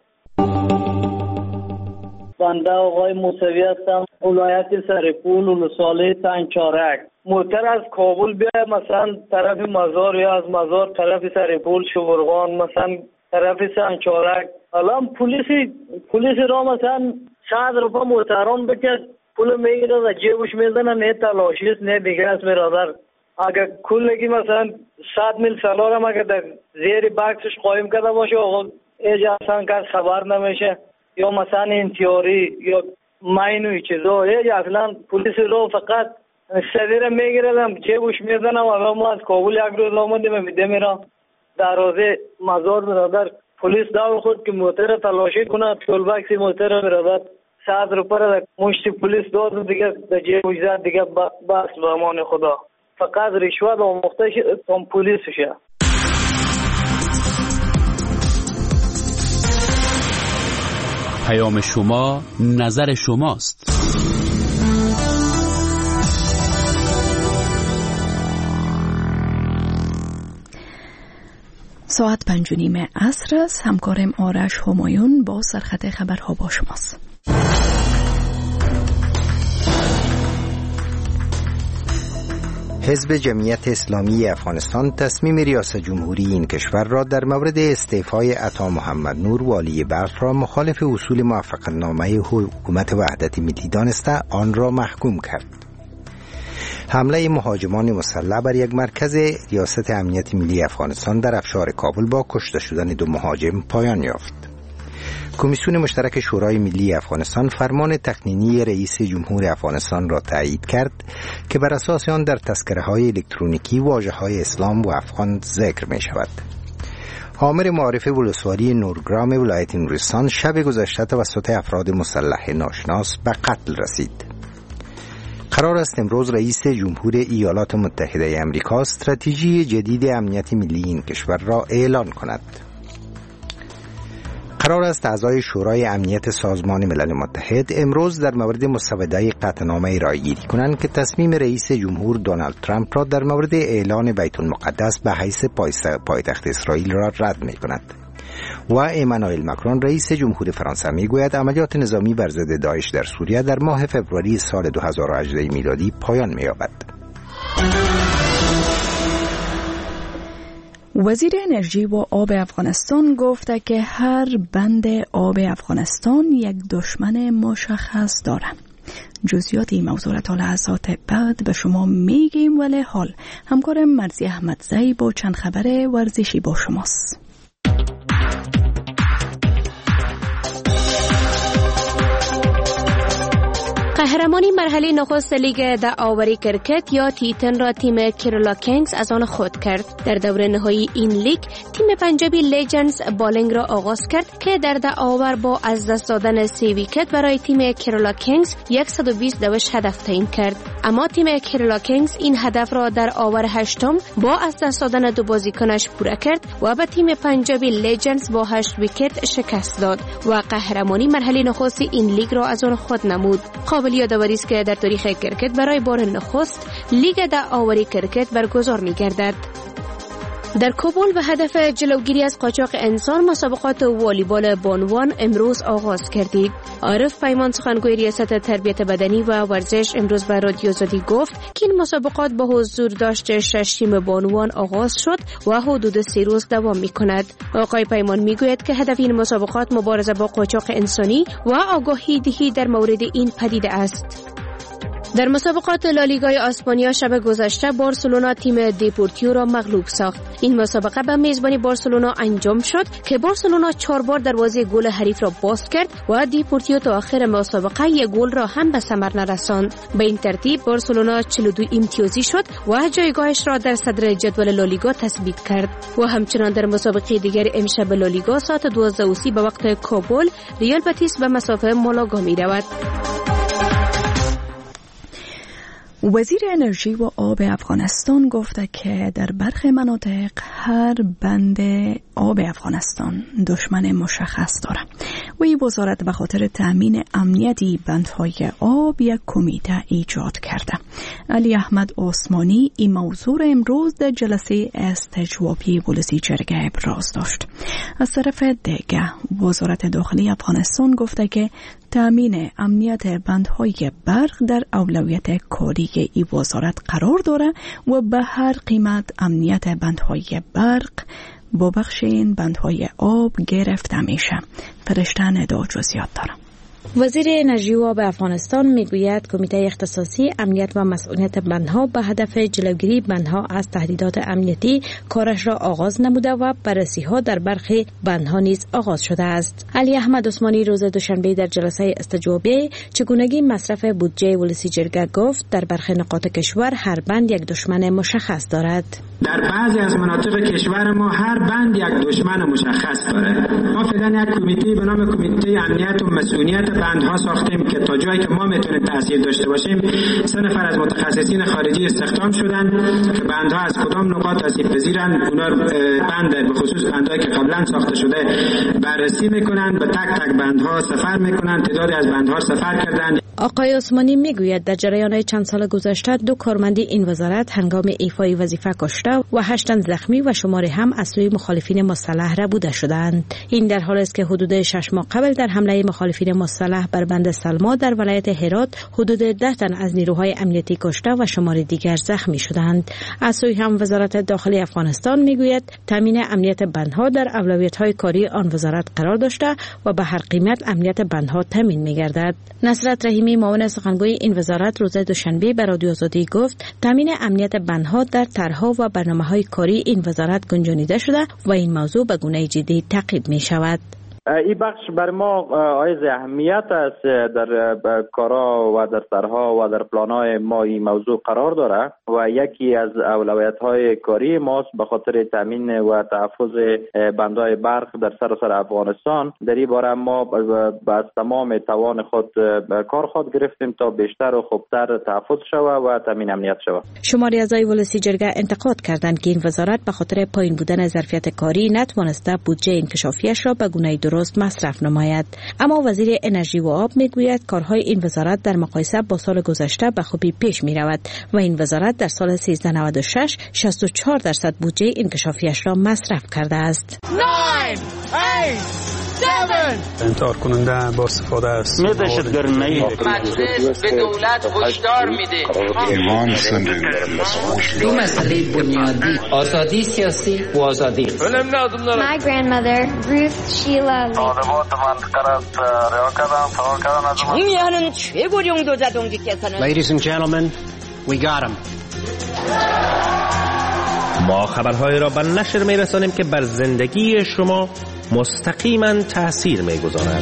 بنده آقای موسوی هستم ولایت سرپول ولسوالی تنگچارک. موتر از کابل بیاید مثلا طرف مزار یا از مزار طرف سرپول شبرغان مثلا طرف تنگچارک الان پلیس پلیس را مثلا صد روپا موتران بکرد پول میگیره و جیبش میزنه نه تلاشی است نه دیگه است برادر. اگر کلگی مثلا صد میل سالار هم اگر در زیر بکسش قایم کرده باشه آقا ایجا اصلا کس خبر نمیشه یا مثلا انتیاری یا مینوی چیزا ایجا اصلا پولیس رو فقط صدیر میگیردم جیبش میزنم و ما از کابل یک روز آمدیم میده میرم در روزه مزار برادر پلیس داو خود که موتر تلاشی کنه پیول بکسی موتر برادر صد روپا را مشتی پلیس داد دیگه در جیبش زد دیگه بس به امان خدا فقط رشوت و مختش تام پولیس شه. پیام شما نظر شماست. ساعت پنج و نیم عصر است. همکارم آرش همایون با سرخط خبرها با شماست. حزب جمعیت اسلامی افغانستان تصمیم ریاست جمهوری این کشور را در مورد استعفای عطا محمد نور والی بلخ را مخالف اصول موافقتنامه حکومت وحدت ملی دانسته آن را محکوم کرد. حمله مهاجمان مسلح بر یک مرکز ریاست امنیت ملی افغانستان در افشار کابل با کشته شدن دو مهاجم پایان یافت. کمیسیون مشترک شورای ملی افغانستان فرمان تقنینی رئیس جمهور افغانستان را تایید کرد که بر اساس آن در تذکره‌های الکترونیکی واژه‌های اسلام و افغان ذکر می شود. آمر معارف ولسوالی نورگرام ولایت نورستان شب گذشته توسط افراد مسلح ناشناس به قتل رسید. قرار است امروز رئیس جمهور ایالات متحده آمریکا استراتژی جدید امنیت ملی این کشور را اعلان کند. قرار است اعضای شورای امنیت سازمان ملل متحد امروز در مورد مسوده قطعنامه رایگیری کنند که تصمیم رئیس جمهور دونالد ترامپ را در مورد اعلان بیت المقدس به حیث پایتخت اسرائیل را رد می کند. و ایمانوئل ماکرون رئیس جمهور فرانسه می گوید عملیات نظامی بر ضد داعش در سوریه در ماه فوریه سال دو هزار و هجده میلادی پایان می یابد. وزیر انرژی و آب افغانستان گفته که هر بند آب افغانستان یک دشمن مشخص دارد. جزئیات این موضوع را تا لحظات بعد به شما میگیم، ولی حال همکارم مرزی احمدزی با چند خبر ورزشی با شماست. قهرمانی مرحله نخست لیگ دعاوری کرکت یا تیتن را تیم کیرالا کینگز از آن خود کرد. در دور نهایی این لیگ تیم پنجابی لیجندز بالینگ را آغاز کرد که در دعاور با از دست دادن سه ویکت برای تیم کیرالا کینگز صد و بیست دوش هدف تعیین کرد. اما تیم کیرالا کینگز این هدف را در آور هشتم با از دست دادن دو بازیکنش پوره کرد و به تیم پنجابی لیجندز با هشت ویکت شکست داد و قهرمانی مرحله نخست این لیگ را از آن خود نمود. قابل یادآوری است که در تاریخ کرکت برای بار نخست لیگ دعاوری کرکت برگزار می‌گردد. در کابل به هدف جلوگیری از قاچاق انسان مسابقات والیبال بانوان امروز آغاز کردید. عارف پیمان سخنگوی ریاست تربیت بدنی و ورزش امروز به رادیو آزادی گفت که این مسابقات با حضور داشت شش تیم بانوان آغاز شد و حدود سه روز دوام می‌کند. آقای پیمان میگوید که هدف این مسابقات مبارزه با قاچاق انسانی و آگاهی دهی در مورد این پدیده است. در مسابقات لالیگای اسپانیا شب گذشته بارسلونا تیم دیپورتیو را مغلوب ساخت. این مسابقه به میزبانی بارسلونا انجام شد که بارسلونا چهار بار دروازه گل حریف را باز کرد و دیپورتیو تا آخر مسابقه یک گل را هم به ثمر نرساند. به این ترتیب بارسلونا چهل و دو امتیازی شد و جایگاهش را در صدر جدول لالیگا تثبیت کرد. و همچنان در مسابقه دیگر امشب لالیگا ساعت دوازده و سی به وقت کابل ریال بتیس به مسافه مالاگا می رود. وزیر انرژی و آب افغانستان گفته که در برخی مناطق هر بند آب افغانستان دشمن مشخص دارد و این وزارت به خاطر تأمین امنیتی بندهای آب یک کمیته ایجاد کرده. علی احمد عثمانی این موضوع امروز در جلسه استجوابی ولسی جرگه ابراز داشت. از طرف دیگه وزارت داخلی افغانستان گفته که تأمین امنیت بندهای برق در اولویت کاری این وزارت قرار داره و به هر قیمت امنیت بندهای برق با بخش این بندهای آب گرفته میشه. فرشته ندا جزئیات داره. وزیر انرژی و آب افغانستان میگوید کمیته اختصاصی امنیت و مسئولیت بندها به هدف جلوگیری بندها از تهدیدات امنیتی کارش را آغاز نموده و بررسی‌ها در برخی بندها نیز آغاز شده است. علی احمد عثمانی روز دوشنبه در جلسه استجوابی چگونگی مصرف بودجه ولسی جرگه گفت در برخی نقاط کشور هر بند یک دشمن مشخص دارد. در بعضی از مناطق کشور ما هر بند یک دشمن مشخص دارد. ما فعلا یک کمیته به نام کمیته امنیت و مسئولیت بندها ساختیم که تا جایی که ما میتونیم تاثیر داشته باشیم سه نفر از متخصصین خارجی استخدام شدن که بندها از کدام نقاط آسیب پذیرند اونا بند به خصوص بندهایی که قبلا ساخته شده بررسی میکنن، به تک تک بندها سفر میکنن، تعدادی از بندها سفر کردن. آقای عثمانی میگوید در جریان چند سال گذشته دو کارمندی این وزارت هنگام ایفای وظیفه کشته و هشت زخمی و شماری هم از سوی مخالفین مسلح ربوده شدند. این در حالی است که حدود شش ماه قبل در حمله مخالفین مسلح بر بند سلما در ولایت هرات حدود ده تن از نیروهای امنیتی کشته و شماری دیگر زخمی شدند. از سوی هم وزارت داخلی افغانستان میگوید تامین امنیت بندها در اولویت‌های کاری آن وزارت قرار داشته و به هر قیمت امنیت بندها تامین می‌گردد. نصرت رحیمی معاون سخنگوی این وزارت روز دوشنبه به رادیو آزادی گفت تامین امنیت بندها در طرح‌ها و برنامه‌های کاری این وزارت گنجانیده شده و این موضوع به گونه جدی تعقیب می‌شود. این بخش بر ما عایز اهمیت است در کارا و در طرح‌ها و در پلان‌های ما این موضوع قرار داره و یکی از اولویت‌های کاری ماست به خاطر تامین و تحفظ بندهای برق در سراسر افغانستان. در این باره ما با تمام توان خود کار خود گرفتیم تا بیشتر و خوبتر تحفظ شود و تامین امنیت شود. شماری اعضای ولسی جرگه انتقاد کردند که این وزارت به خاطر پایین بودن ظرفیت کاری نتوانسته بودجه انکشافیش را به گونه درست مصرف نماید. اما وزیر انرژی و آب میگوید کارهای این وزارت در مقایسه با سال گذشته به خوبی پیش می رود و این وزارت در سال سیزده نود و شش شصت و چهار درصد بودجه انکشافیش را مصرف کرده است. انتحار کننده با استفاده است. دهشتگرمی مجلس به دولت هشدار میده. دو مسئله بنیادی آزادی سیاسی و آزادی. My grandmother Ruth Sheila 중요한 최고령 도자동지께서는 Ladies and gentlemen, we got him. ما خبرهای را به نشر می‌رسانیم که بر زندگی شما مستقیما تأثیر می‌گذارند.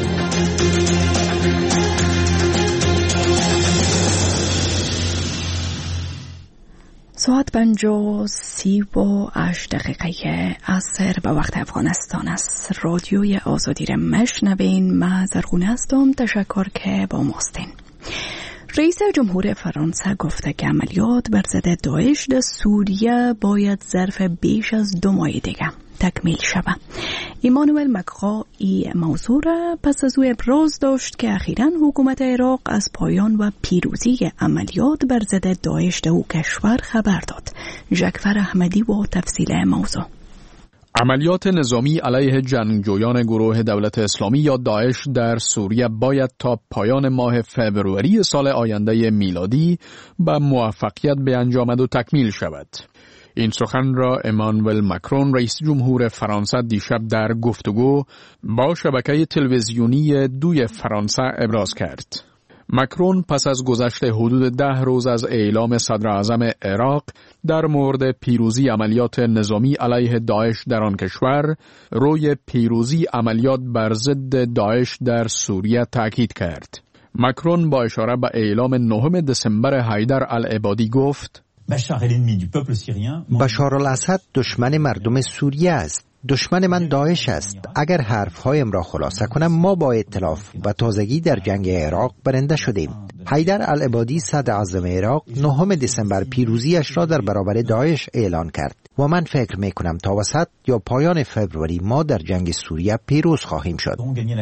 ساعت پنج و سی و هشت دقیقه عصر به وقت افغانستان است. رادیوی آزادی را مشنوین. من زرغونه هستم. تشکر که با ماستین. رئیس جمهور فرانسه گفته که عملیات بر ضد داعش در سوریه باید ظرف بیش از دو ماه دیگه تکمیل شود. ایمانوئل مکرون این موضوع را پس از او ابراز داشت که اخیراً حکومت عراق از پایان و پیروزی عملیات بر ضد داعش در او کشور خبر داد. جعفر احمدی و تفصیل موضوع. عملیات نظامی علیه جنگجویان گروه دولت اسلامی یا داعش در سوریه باید تا پایان ماه فوریه سال آینده میلادی به موفقیت به انجام و تکمیل شود. این سخن را ایمانوئل مکرون رئیس جمهور فرانسه دیشب در گفتگو با شبکه تلویزیونی دوی فرانسه ابراز کرد. مکرون پس از گذشت حدود ده روز از اعلام صدر اعظم عراق در مورد پیروزی عملیات نظامی علیه داعش در آن کشور، روی پیروزی عملیات بر ضد داعش در سوریه تاکید کرد. مکرون با اشاره به اعلام نهم دسامبر حیدر العبادی گفت: بشار الاسد دشمن مردم سوریه است. دشمن من داعش است. اگر حرفهایم را خلاصه کنم، ما با ائتلاف و تازگی در جنگ عراق برنده شدیم. حیدر العبادی صدر اعظم عراق نهم دسامبر پیروزیش را در برابر داعش اعلان کرد و من فکر می کنم تا وسط یا پایان فوریه ما در جنگ سوریه پیروز خواهیم شد.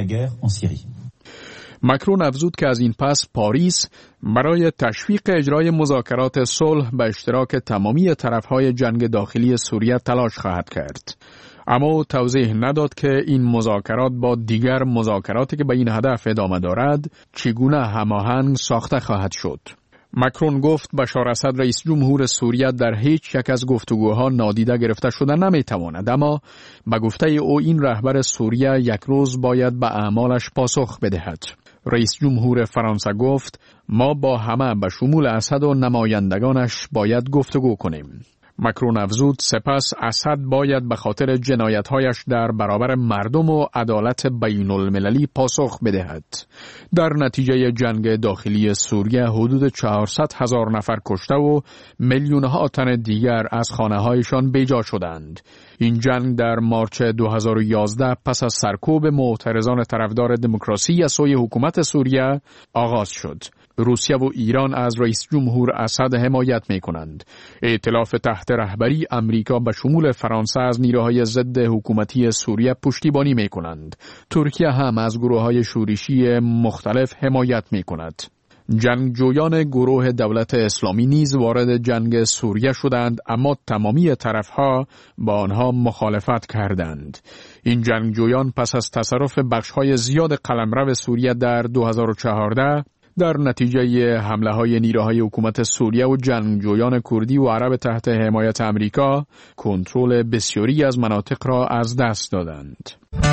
مکرون افزود که از این پس پاریس برای تشویق اجرای مذاکرات صلح به اشتراک تمامی طرفهای جنگ داخلی سوریه تلاش خواهد کرد. اما او توضیح نداد که این مذاکرات با دیگر مذاکراتی که به این هدف ادامه دارد چگونه هماهنگ ساخته خواهد شد. مکرون گفت بشار اسد رئیس جمهور سوریه در هیچ یک از گفتگوها نادیده گرفته شده نمیتواند، اما به گفته او این رهبر سوریه یک روز باید به اعمالش پاسخ بدهد. رئیس جمهور فرانسه گفت ما با همه به شمول اسد و نمایندگانش باید گفتگو کنیم. مکرون افزود سپس اسد باید به خاطر جنایت‌هایش در برابر مردم و عدالت بین المللی پاسخ بدهد. در نتیجه جنگ داخلی سوریه حدود چهارصد هزار نفر کشته و میلیون‌ها تن دیگر از خانه‌هایشان بیجا شدند. این جنگ در مارچ دو هزار و یازده پس از سرکوب معترضان طرفدار دموکراسی از سوی حکومت سوریه آغاز شد. روسیه و ایران از رئیس جمهور اسد حمایت می کنند. ائتلاف تحت رهبری امریکا به شمول فرانسه از نیروهای ضد حکومتی سوریه پشتیبانی می کنند. ترکیه هم از گروه‌های شورشی مختلف حمایت می کند. جنگجویان گروه دولت اسلامی نیز وارد جنگ سوریه شدند، اما تمامی طرفها با آنها مخالفت کردند. این جنگجویان پس از تصرف بخش‌های زیاد قلمرو سوریه در دو هزار و چهارده در نتیجه حمله های نیروهای حکومت سوریه و جنگجویان کردی و عرب تحت حمایت امریکا کنترل بسیاری از مناطق را از دست دادند.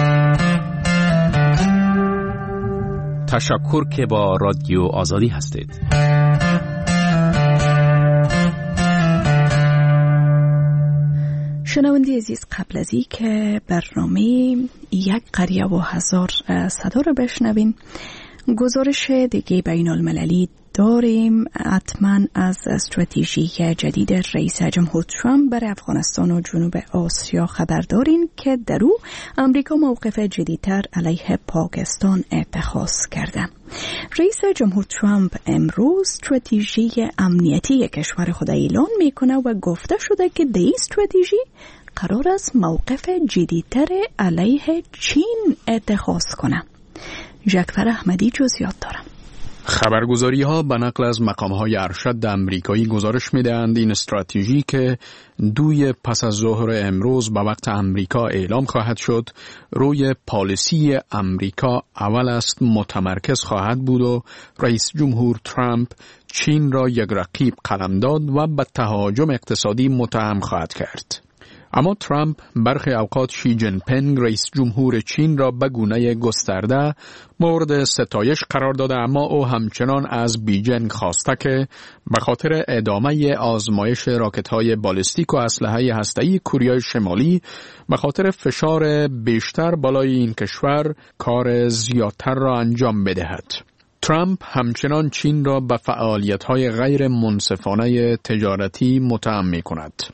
تشکر که با رادیو آزادی هستید. شنونده عزیز، قبل از این که برنامه یک قریه و هزار صدا رو بشنویم، گزارش دیگه بین المللی داریم. حتما از استراتژی جدید رئیس جمهور ترامپ برای افغانستان و جنوب آسیا خبر دارین که در او امریکا موقف جدیدتر علیه پاکستان اتخاذ کرده. رئیس جمهور ترامپ امروز استراتژی امنیتی کشور خود اعلان میکنه و گفته شده که در این استراتژی قرار است موقف جدیدتر علیه چین اتخاذ کنه. جعفر احمدی جزئیات دارم. خبرگزاری ها به نقل از مقام های ارشد امریکایی گزارش می دهند این استراتژی که دوی پس از ظهر امروز به وقت امریکا اعلام خواهد شد روی پالیسی امریکا اول است متمرکز خواهد بود و رئیس جمهور ترامپ چین را یک رقیب قلمداد و به تهاجم اقتصادی متهم خواهد کرد. اما ترامپ برخی اوقات شی جین پینگ رئیس جمهور چین را به گونه گسترده مورد ستایش قرار داده، اما او همچنان از بیجینگ خواسته که به خاطر ادامه آزمایش راکت‌های بالستیک و اسلحه هسته‌ای کره شمالی به خاطر فشار بیشتر بالای این کشور کار زیادتر را انجام بدهد. ترامپ همچنان چین را به فعالیت‌های غیر منصفانه تجارتی متهم می‌کند.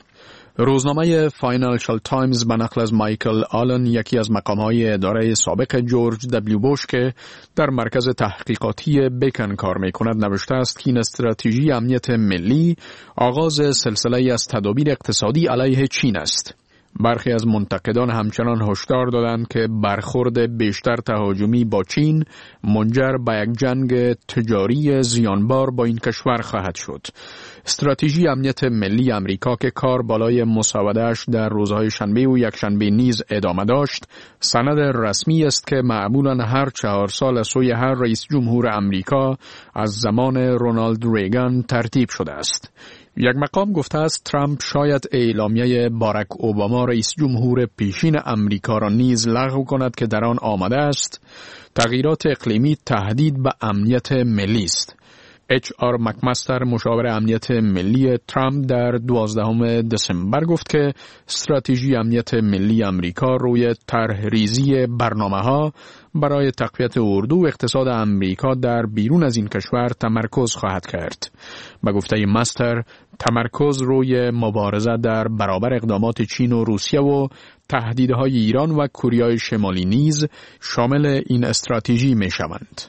روزنامه فاینانشال تایمز به نقل از مایکل آلن، یکی از مقام‌های اداره سابق جورج دبلیو بوش که در مرکز تحقیقاتی بیکن کار می‌کند، نوشته است که این استراتژی امنیت ملی آغاز سلسله از تدابیر اقتصادی علیه چین است. برخی از منتقدان همچنان هشدار دادند که برخورد بیشتر تهاجمی با چین منجر به یک جنگ تجاری زیانبار با این کشور خواهد شد. استراتژی امنیت ملی امریکا که کار بالای مسوده‌اش در روزهای شنبه و یکشنبه نیز ادامه داشت، سند رسمی است که معمولاً هر چهار سال از سوی هر رئیس جمهور امریکا از زمان رونالد ریگان ترتیب شده است. یک مقام گفته است ترامپ شاید اعلامیه باراک اوباما رئیس جمهور پیشین امریکا را نیز لغو کند که در آن آمده است تغییرات اقلیمی تهدید به امنیت ملی است. اچ آر مکمستر مشاور امنیت ملی ترامپ در دوازدهم دسامبر گفت که استراتژی امنیت ملی امریکا روی طرح ریزی برنامه‌ها برای تقویت اردو و اقتصاد امریکا در بیرون از این کشور تمرکز خواهد کرد. به گفته مستر، تمرکز روی مبارزه در برابر اقدامات چین و روسیه و تهدیدهای ایران و کره شمالی نیز شامل این استراتژی می شوند.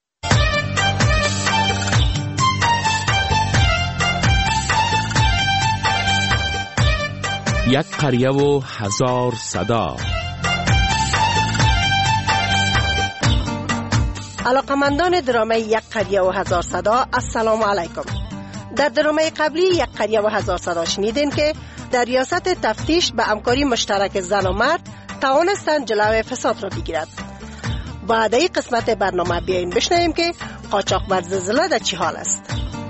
یک قریه و هزار صدا. علاقمندان درامه یک قریه و هزار صدا، السلام علیکم. در درامه قبلی یک قریه و هزار صدا شنیدین که در ریاست تفتیش به همکاری مشترک زن و مرد توانستند جلوی فساد را بگیرد. بعد این قسمت برنامه بیاین بشنویم که قاچاقبر زلزله در چه حال است.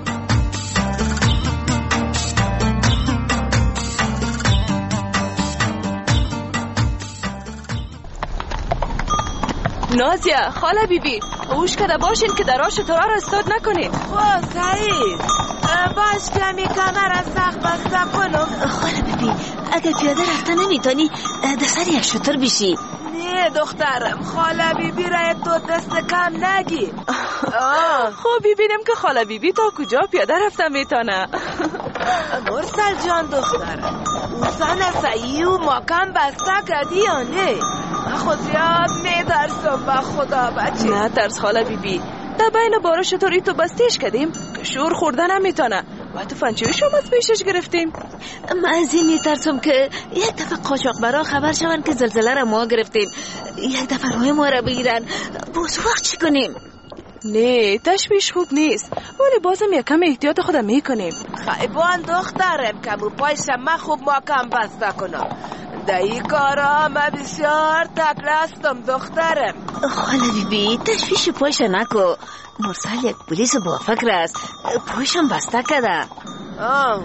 نازیه، خاله بیبی، هوش کده باشین که دراش تورا را استاد نکنین. خب سعید، باش کمی کمر از سخت بسته کنم. خاله بیبی، اگر پیاده رفته نمیتونی دسر یک شتر بشی. نه دخترم، خاله بیبی را تو دست کم نگی. خب ببینم که خاله بیبی تا کجا پیاده رفته میتونه. مرسل جان دخترم، اوسان سعی و ماکم بسته کردی یا نه؟ خود زیاد میترسم با خدا بچه. نه ترس خاله بیبی، در بین بارا شطوری تو بستیش کردیم که شور خورده نمیتونه و تو فنچوی شما از پیشش گرفتیم. من از این میترسم که یک دفعه قاچاق برا خبر شون که زلزله را ما گرفتیم، یک دفعه روی ما را بگیرن، باز وقت چی کنیم؟ نه تشویش خوب نیست، ولی بازم یکم احتیاط خودم میکنیم. خیبان دخترم که مو پایش ما خوب محکم بسته کنم. در این کارا ما بسیار تکلستم دخترم. خاله بیبی تشویش پایش نکو، مرسل یک پولیس با فکر است، پایشم بسته کده. آه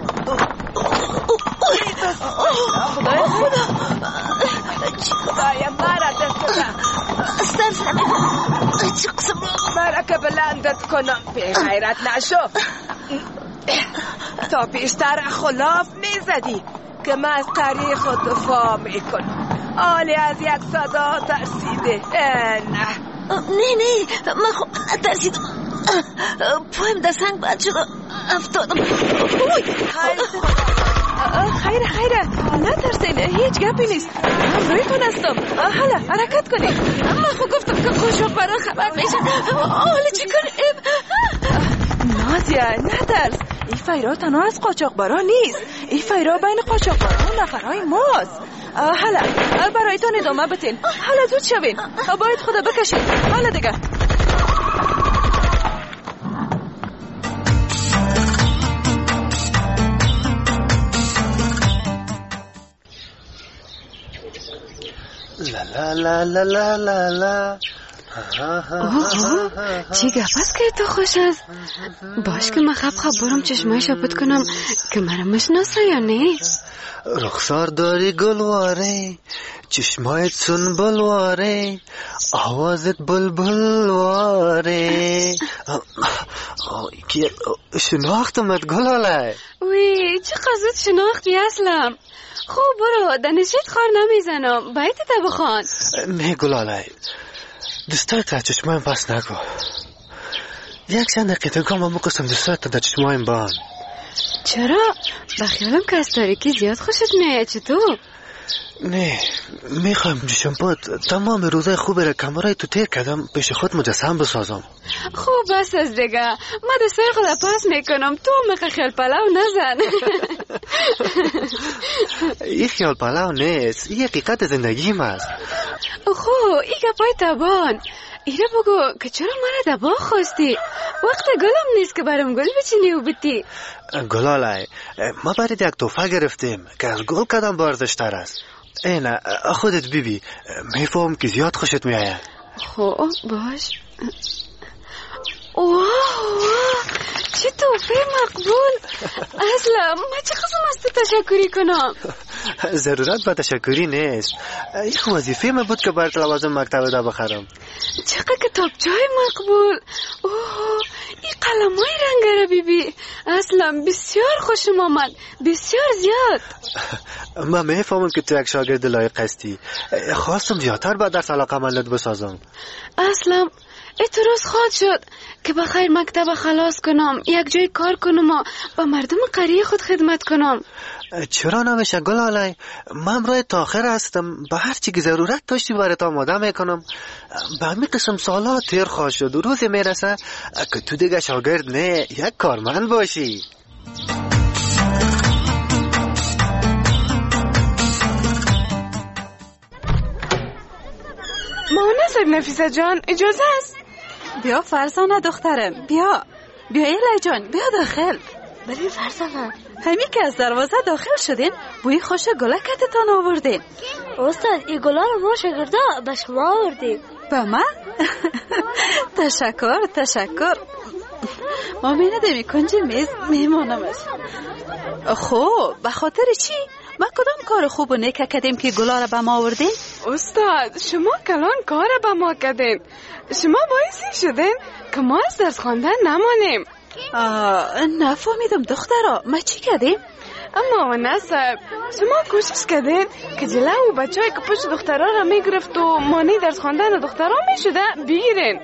خدای خدا، خدای مرا دست ده استرس چه قسم مرا که بلندت کنم بی غیرت نشو. تا پیشتر خلاف میزدی که من از قریه خود دفاع میکنم، آلی از یک صدا ترسیده. نه نه نه من خب نترسیدم، پایم در سنگ بد شد افتادم. خیره خیره نترسین، هیچ گپی نیست، من روی کنستم. حالا حرکت کنید. اما خب گفتم که قاچاق برا خبر میشه، حالا چی کنیم؟ نازیه نترس، این فیرا تنها از قاچاق برا نیست، این فیرا بین قاچاق برا و نفرهای ماست. حالا برایتان ادامه بتین، حالا زود شوین، باید خدا بکشین. حالا دیگه لا لا لا لا لا لا. چی گپ است که تو خوش است؟ باش که من خب خب برم چشمای شاپت کنم که مرا مشناسه یا نه؟ رخسار داری گلواره، چشمایت سن بلواره، آوازت بلبل واره. شناختمت گلاله. وی چه قصد شناختی اصلا؟ خوب برو دنشت خار نمیزنم، باید تا بخوان. نه گلاله، دستای تا چشمایم پس نگو. یک چند دقیقه گام هم بقسم دستای تا چشمایم بان. چرا؟ بخیالم که از تاریکی زیاد خوشت میاد. چطور؟ نه میخوام جشن بود تمام روزای خوبی را کمرای تو تیر کردم پیش خود مجسم بسازم. خوب بس از دیگه، ما دستای خود پاس میکنم، تو مخ خیال پلاو نزن. این خیال پلاو نیست، این حقیقت زندگیم است. خب این گپای تبان ایره بگو که چرا مرا دبا خواستی؟ وقت گلم نیست که برام گل بچینی و بتی. گلالای ما برای یک توفه گرفتیم که از گل کدام بارزشتر است. اینا خودت بیبی، میفهم که زیاد خوشت میآید. خب باش. واه چه توفه مقبول. اصلا ما چه خواستم از تو تشکری کنم؟ ضرورت به تشکری نیست. یک وظیفه ما بود که برات لوازم مکتب دا بخرم. چقدر کتابچه‌های مقبول. اوه این قلم‌های رنگارنگ بی اصلا بسیار خوشم آمد، بسیار زیاد. من میفهمم که تو یک شاگرد لایق هستی. خواستم زیادتر به درس علاقه‌مند بسازم. اصلا اعتراض خواهد شد که بخیر مکتب خلاص کنم، یک جای کار کنم و با مردم قریه خود خدمت کنم. چرا نمیشه گل آلی؟ من برای تاخیر هستم، به هر چی که ضرورت داشتی برات آماده میکنم. به همین قسم سالا تیر خواهد شد و روزی میرسه که تو دیگه شاگرد نه، یک کارمند باشی. مامان صاحب نفیسه جان اجازه است؟ بیا فرزانه دخترم، بیا بیا ایلی جان، بیا داخل. ببین فرزانه، همین که از دروازه داخل شدین بوی خوش گلکتتان آوردین. استاد این گلا رو ما شاگردا به شما آوردیم. به من؟ تشکر تشکر. ما میندمی کنج میز میمانمش. خب به خاطر چی؟ ما کدام کار خوب و نیک کردیم که گلا رو به ما آوردین؟ استاد شما کلان کار به ما کردین. شما باعث شدین که ما از درس خواندن نمانیم. نفهمیدم دخترا، ما چی کردیم؟ اما نصب شما کوشش کردین که جلو بچه های که پشت دخترها را میگرفت و مانع درس خواندن دخترها میشده بگیرین.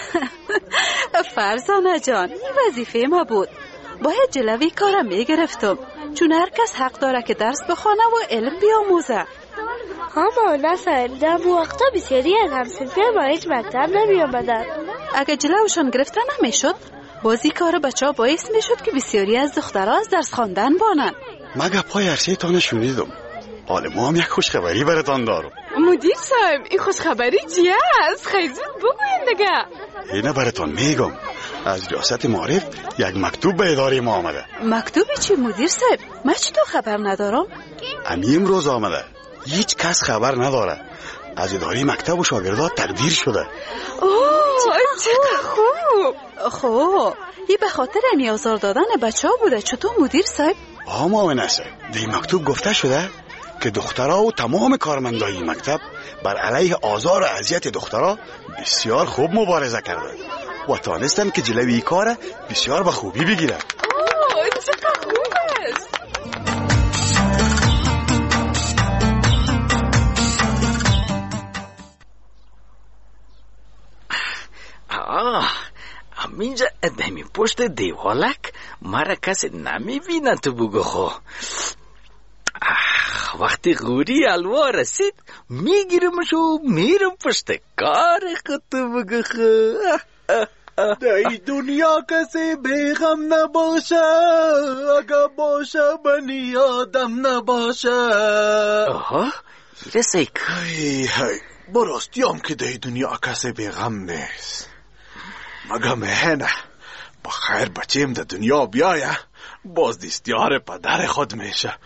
فرزانه جان این وظیفه ما بود، باید جلوی کارا میگرفتم، چون هر کس حق داره که درس بخونه و علم بیاموزه. اما نصب در وقتا بسیاری از همسنفی با هیچ مکتب نمی آمدن. اگه جلوشان گرفته نمیشد بازی کار بچه ها باعث میشد که بسیاری از دخترها از درس خواندن بانن. مگه پای عرصه تانه شنیدم، حال ما هم یک خوشخبری براتان دارم. مدیر صاحب این خوشخبری چیه است؟ خیلی زود بگوین دیگه. اینه براتان میگم، از ریاست معارف یک مکتوب به اداره ما آمده. مکتوبی چی مدیر صاحب؟ من چطور خبر ندارم؟ امی امروز آمده، هیچ کس خبر نداره. از اداره مکتب و شاگردات تقدیر شده. اوه چقدر خوب. خب این به خاطر امی آزار دادن بچه ها بوده. چطور مدیر صاحب؟ آه معاونسه در مکتوب گفته شده که دخترها و تمام کارمندای مکتب بر علیه آزار و اذیت دخترها بسیار خوب مبارزه کردند و تانستن که جلوی کار بسیار به خوبی بگیرن. اوه چقدر خوب است. آه امینجا دمی پشت دیوالک مرا کسی نمیبینن تو بگو خو. وقتی غوری الوا رسید میگیرمش و میرم پشت کار خود تو بگو خو. در دنیا کسی بیغم نباشه، اگه باشه بنی آدم نباشه. آها رسی هی هی براستی هم که در دنیا کسی بیغم نیست، مگه مهنه بخیر بچیم در دنیا بیایه باز دیستیار پدر خود میشه.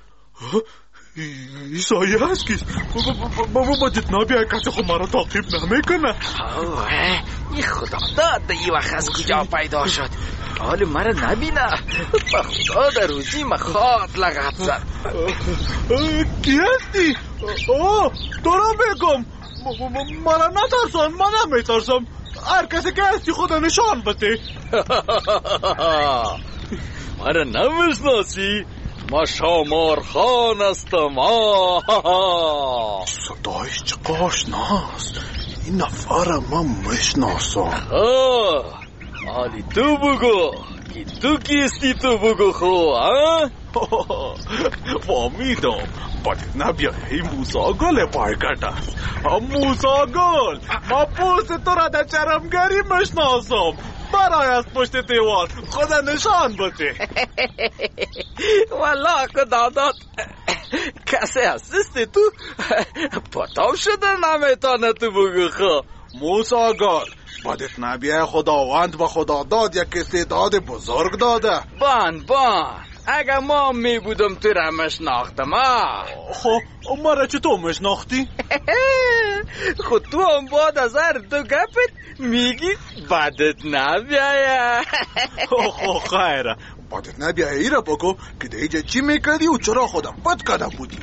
این سایه هست که بابا با جتنابی های کسی خود مرا تعقیب نمیکنه. این خدا داد این وقت از کجا پیدا شد؟ حال مرا نبینه، با خدا در روزی مخواد لغت زد. کی هستی؟ آه دارم بگم مرا نترسان، من نمیترسم. هر کسی که هستی خدا نشان بده. مرا نمیشناسی؟ ما شامار خان هستم. صدایش چه آشناست، این نفر من میشناسم. حالی تو بگو که تو کیستی تو بگو خو. فهمیدم باید نبیای این موسا گل پایکت است. موسا گل ما پوست تو را در چرمگری میشناسم. برای از پشت دیوار خدا نشان بده. والا خدا داد کسی هستی تو پتاو شده نمیتانه تو بگو خو. موسا گل بدت نبیه خداوند و خدا داد یک استعداد بزرگ داده. بان بان اگه ما می بودم تو را مشناختم. خب مرا چطور مشناختی؟ خود تو هم بعد از هر دو گپت میگی بدت نبیایه. خو خیره بدت نبیایه ای را بگو که دیگه چی میکردی و چرا خودم بد کده بودی؟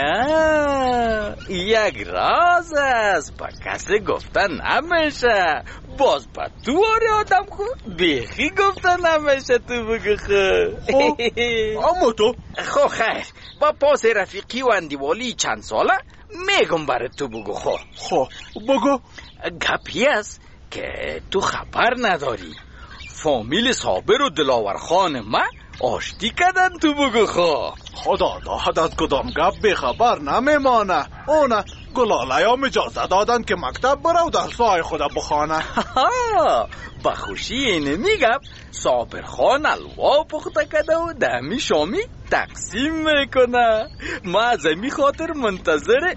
یک راز است با کسی گفتن نمیشه. باز با تو آره آدم خود بیخی گفتن نمیشه. تو بگو خود اما تو خو خیر با پاس رفیقی و اندیوالی چند ساله میگم برای تو بگو خو خو بگو. گپی است که تو خبر نداری فامیل صابر و دلاور خان من آشتی کردن. تو بگو خو خدا داهد از کدام گپ به خبر نمیمانه. اونه گلاله‌ام اجازه دادن که مکتب بره و درسای خدا بخوانه. با خوشی اینه میگم صابر خان الوا پخته کده و دمی شامی تقسیم میکنه. ما از امی خاطر منتظر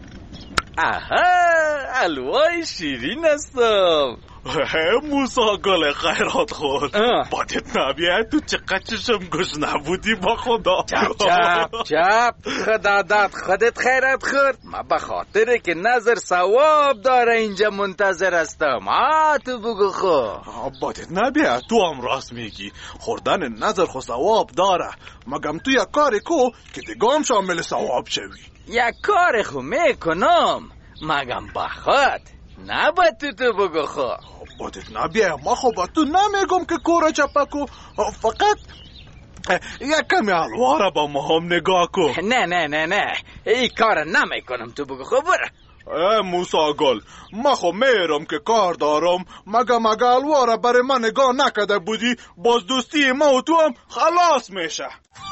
اها الوای شیرین هستم. موسا گل خیرات خود بدت نبیه تو چقدر چشم گوش نبودی با خدا. چپ چپ چپ خدادت خودت خیرات خورد. ما به خاطر که نظر ثواب داره اینجا منتظر هستم. آه تو بگو خو بدت نبیه تو هم راست میگی خوردن نظر خو ثواب داره. مگم تو یک کاری کو که دیگام شامل ثواب شوی. یک کار خو میکنم مگم بخواد نه با تو تو بگو خو. بدت نبیه ما خو با تو نمیگم که کورا چپکو فقط یک کمی الواره با ما هم نگاه کو. نه نه نه نه ای کار نمیکنم. تو بگو خو بره. ای موسا گل ما خو میرم که کار دارم. مگم اگه الواره برای من نگاه نکده بودی باز دوستی ما و تو هم خلاص میشه.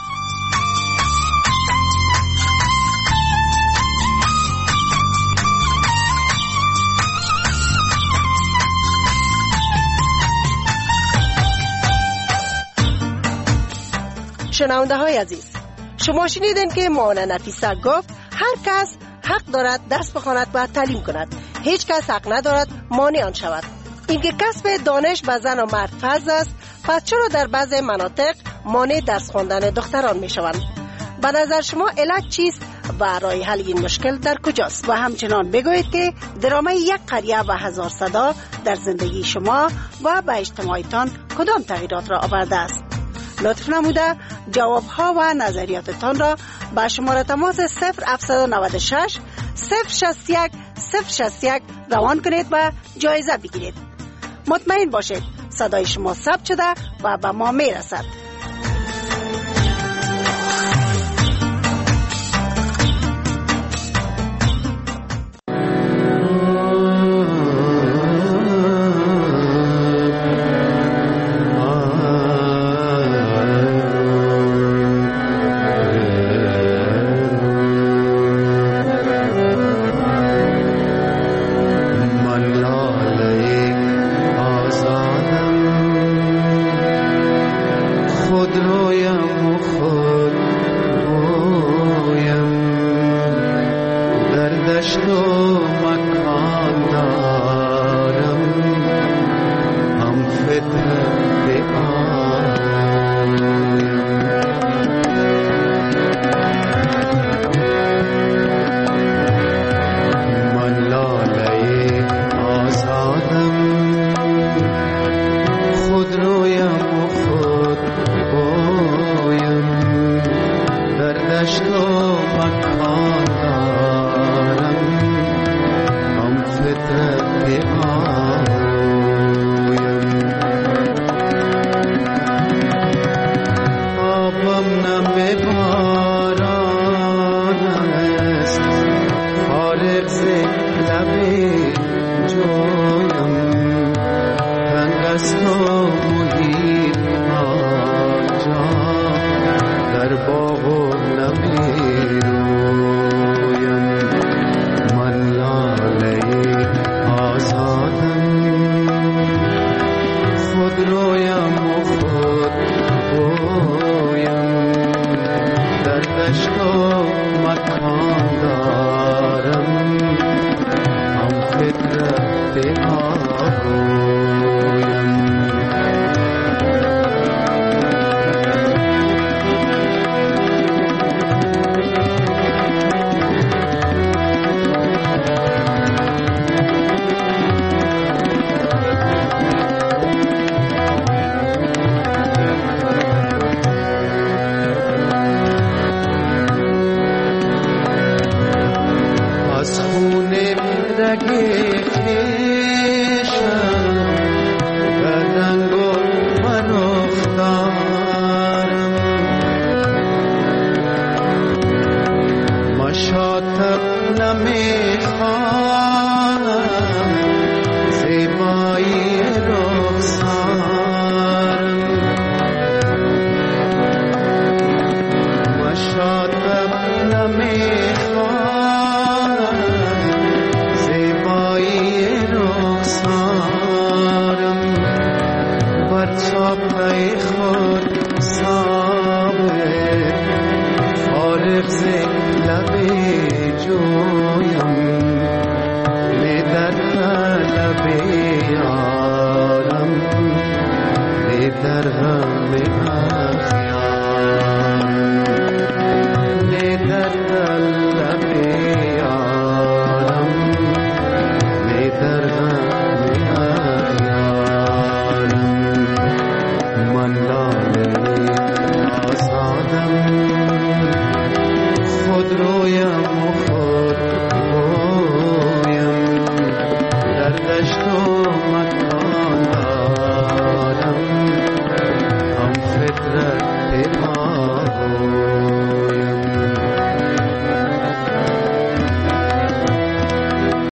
شنونده های عزیز شما شنیدین که مانا نفیسه گفت هر کس حق دارد درس بخواند و تعلیم کند. هیچ کس حق ندارد مانع آن شود. اینکه کسب دانش به زن و مرد فرض است پس چرا در بعض مناطق مانع درس خواندن دختران می شوند؟ به نظر شما علت چیست و راه حل این مشکل در کجاست؟ و همچنان بگویید که درامه یک قریه و هزار صدا در زندگی شما و به اجتماعیتان کدام تغییرات را آورده است. لطف نموده جوابها و نظریاتتان را با شماره تماس صفر هفت نه شش صفر شصت یک صفر شصت یک روان کنید و جایزه بگیرید. مطمئن باشید صدای شما ثبت شده و به ما میرسد. زندگی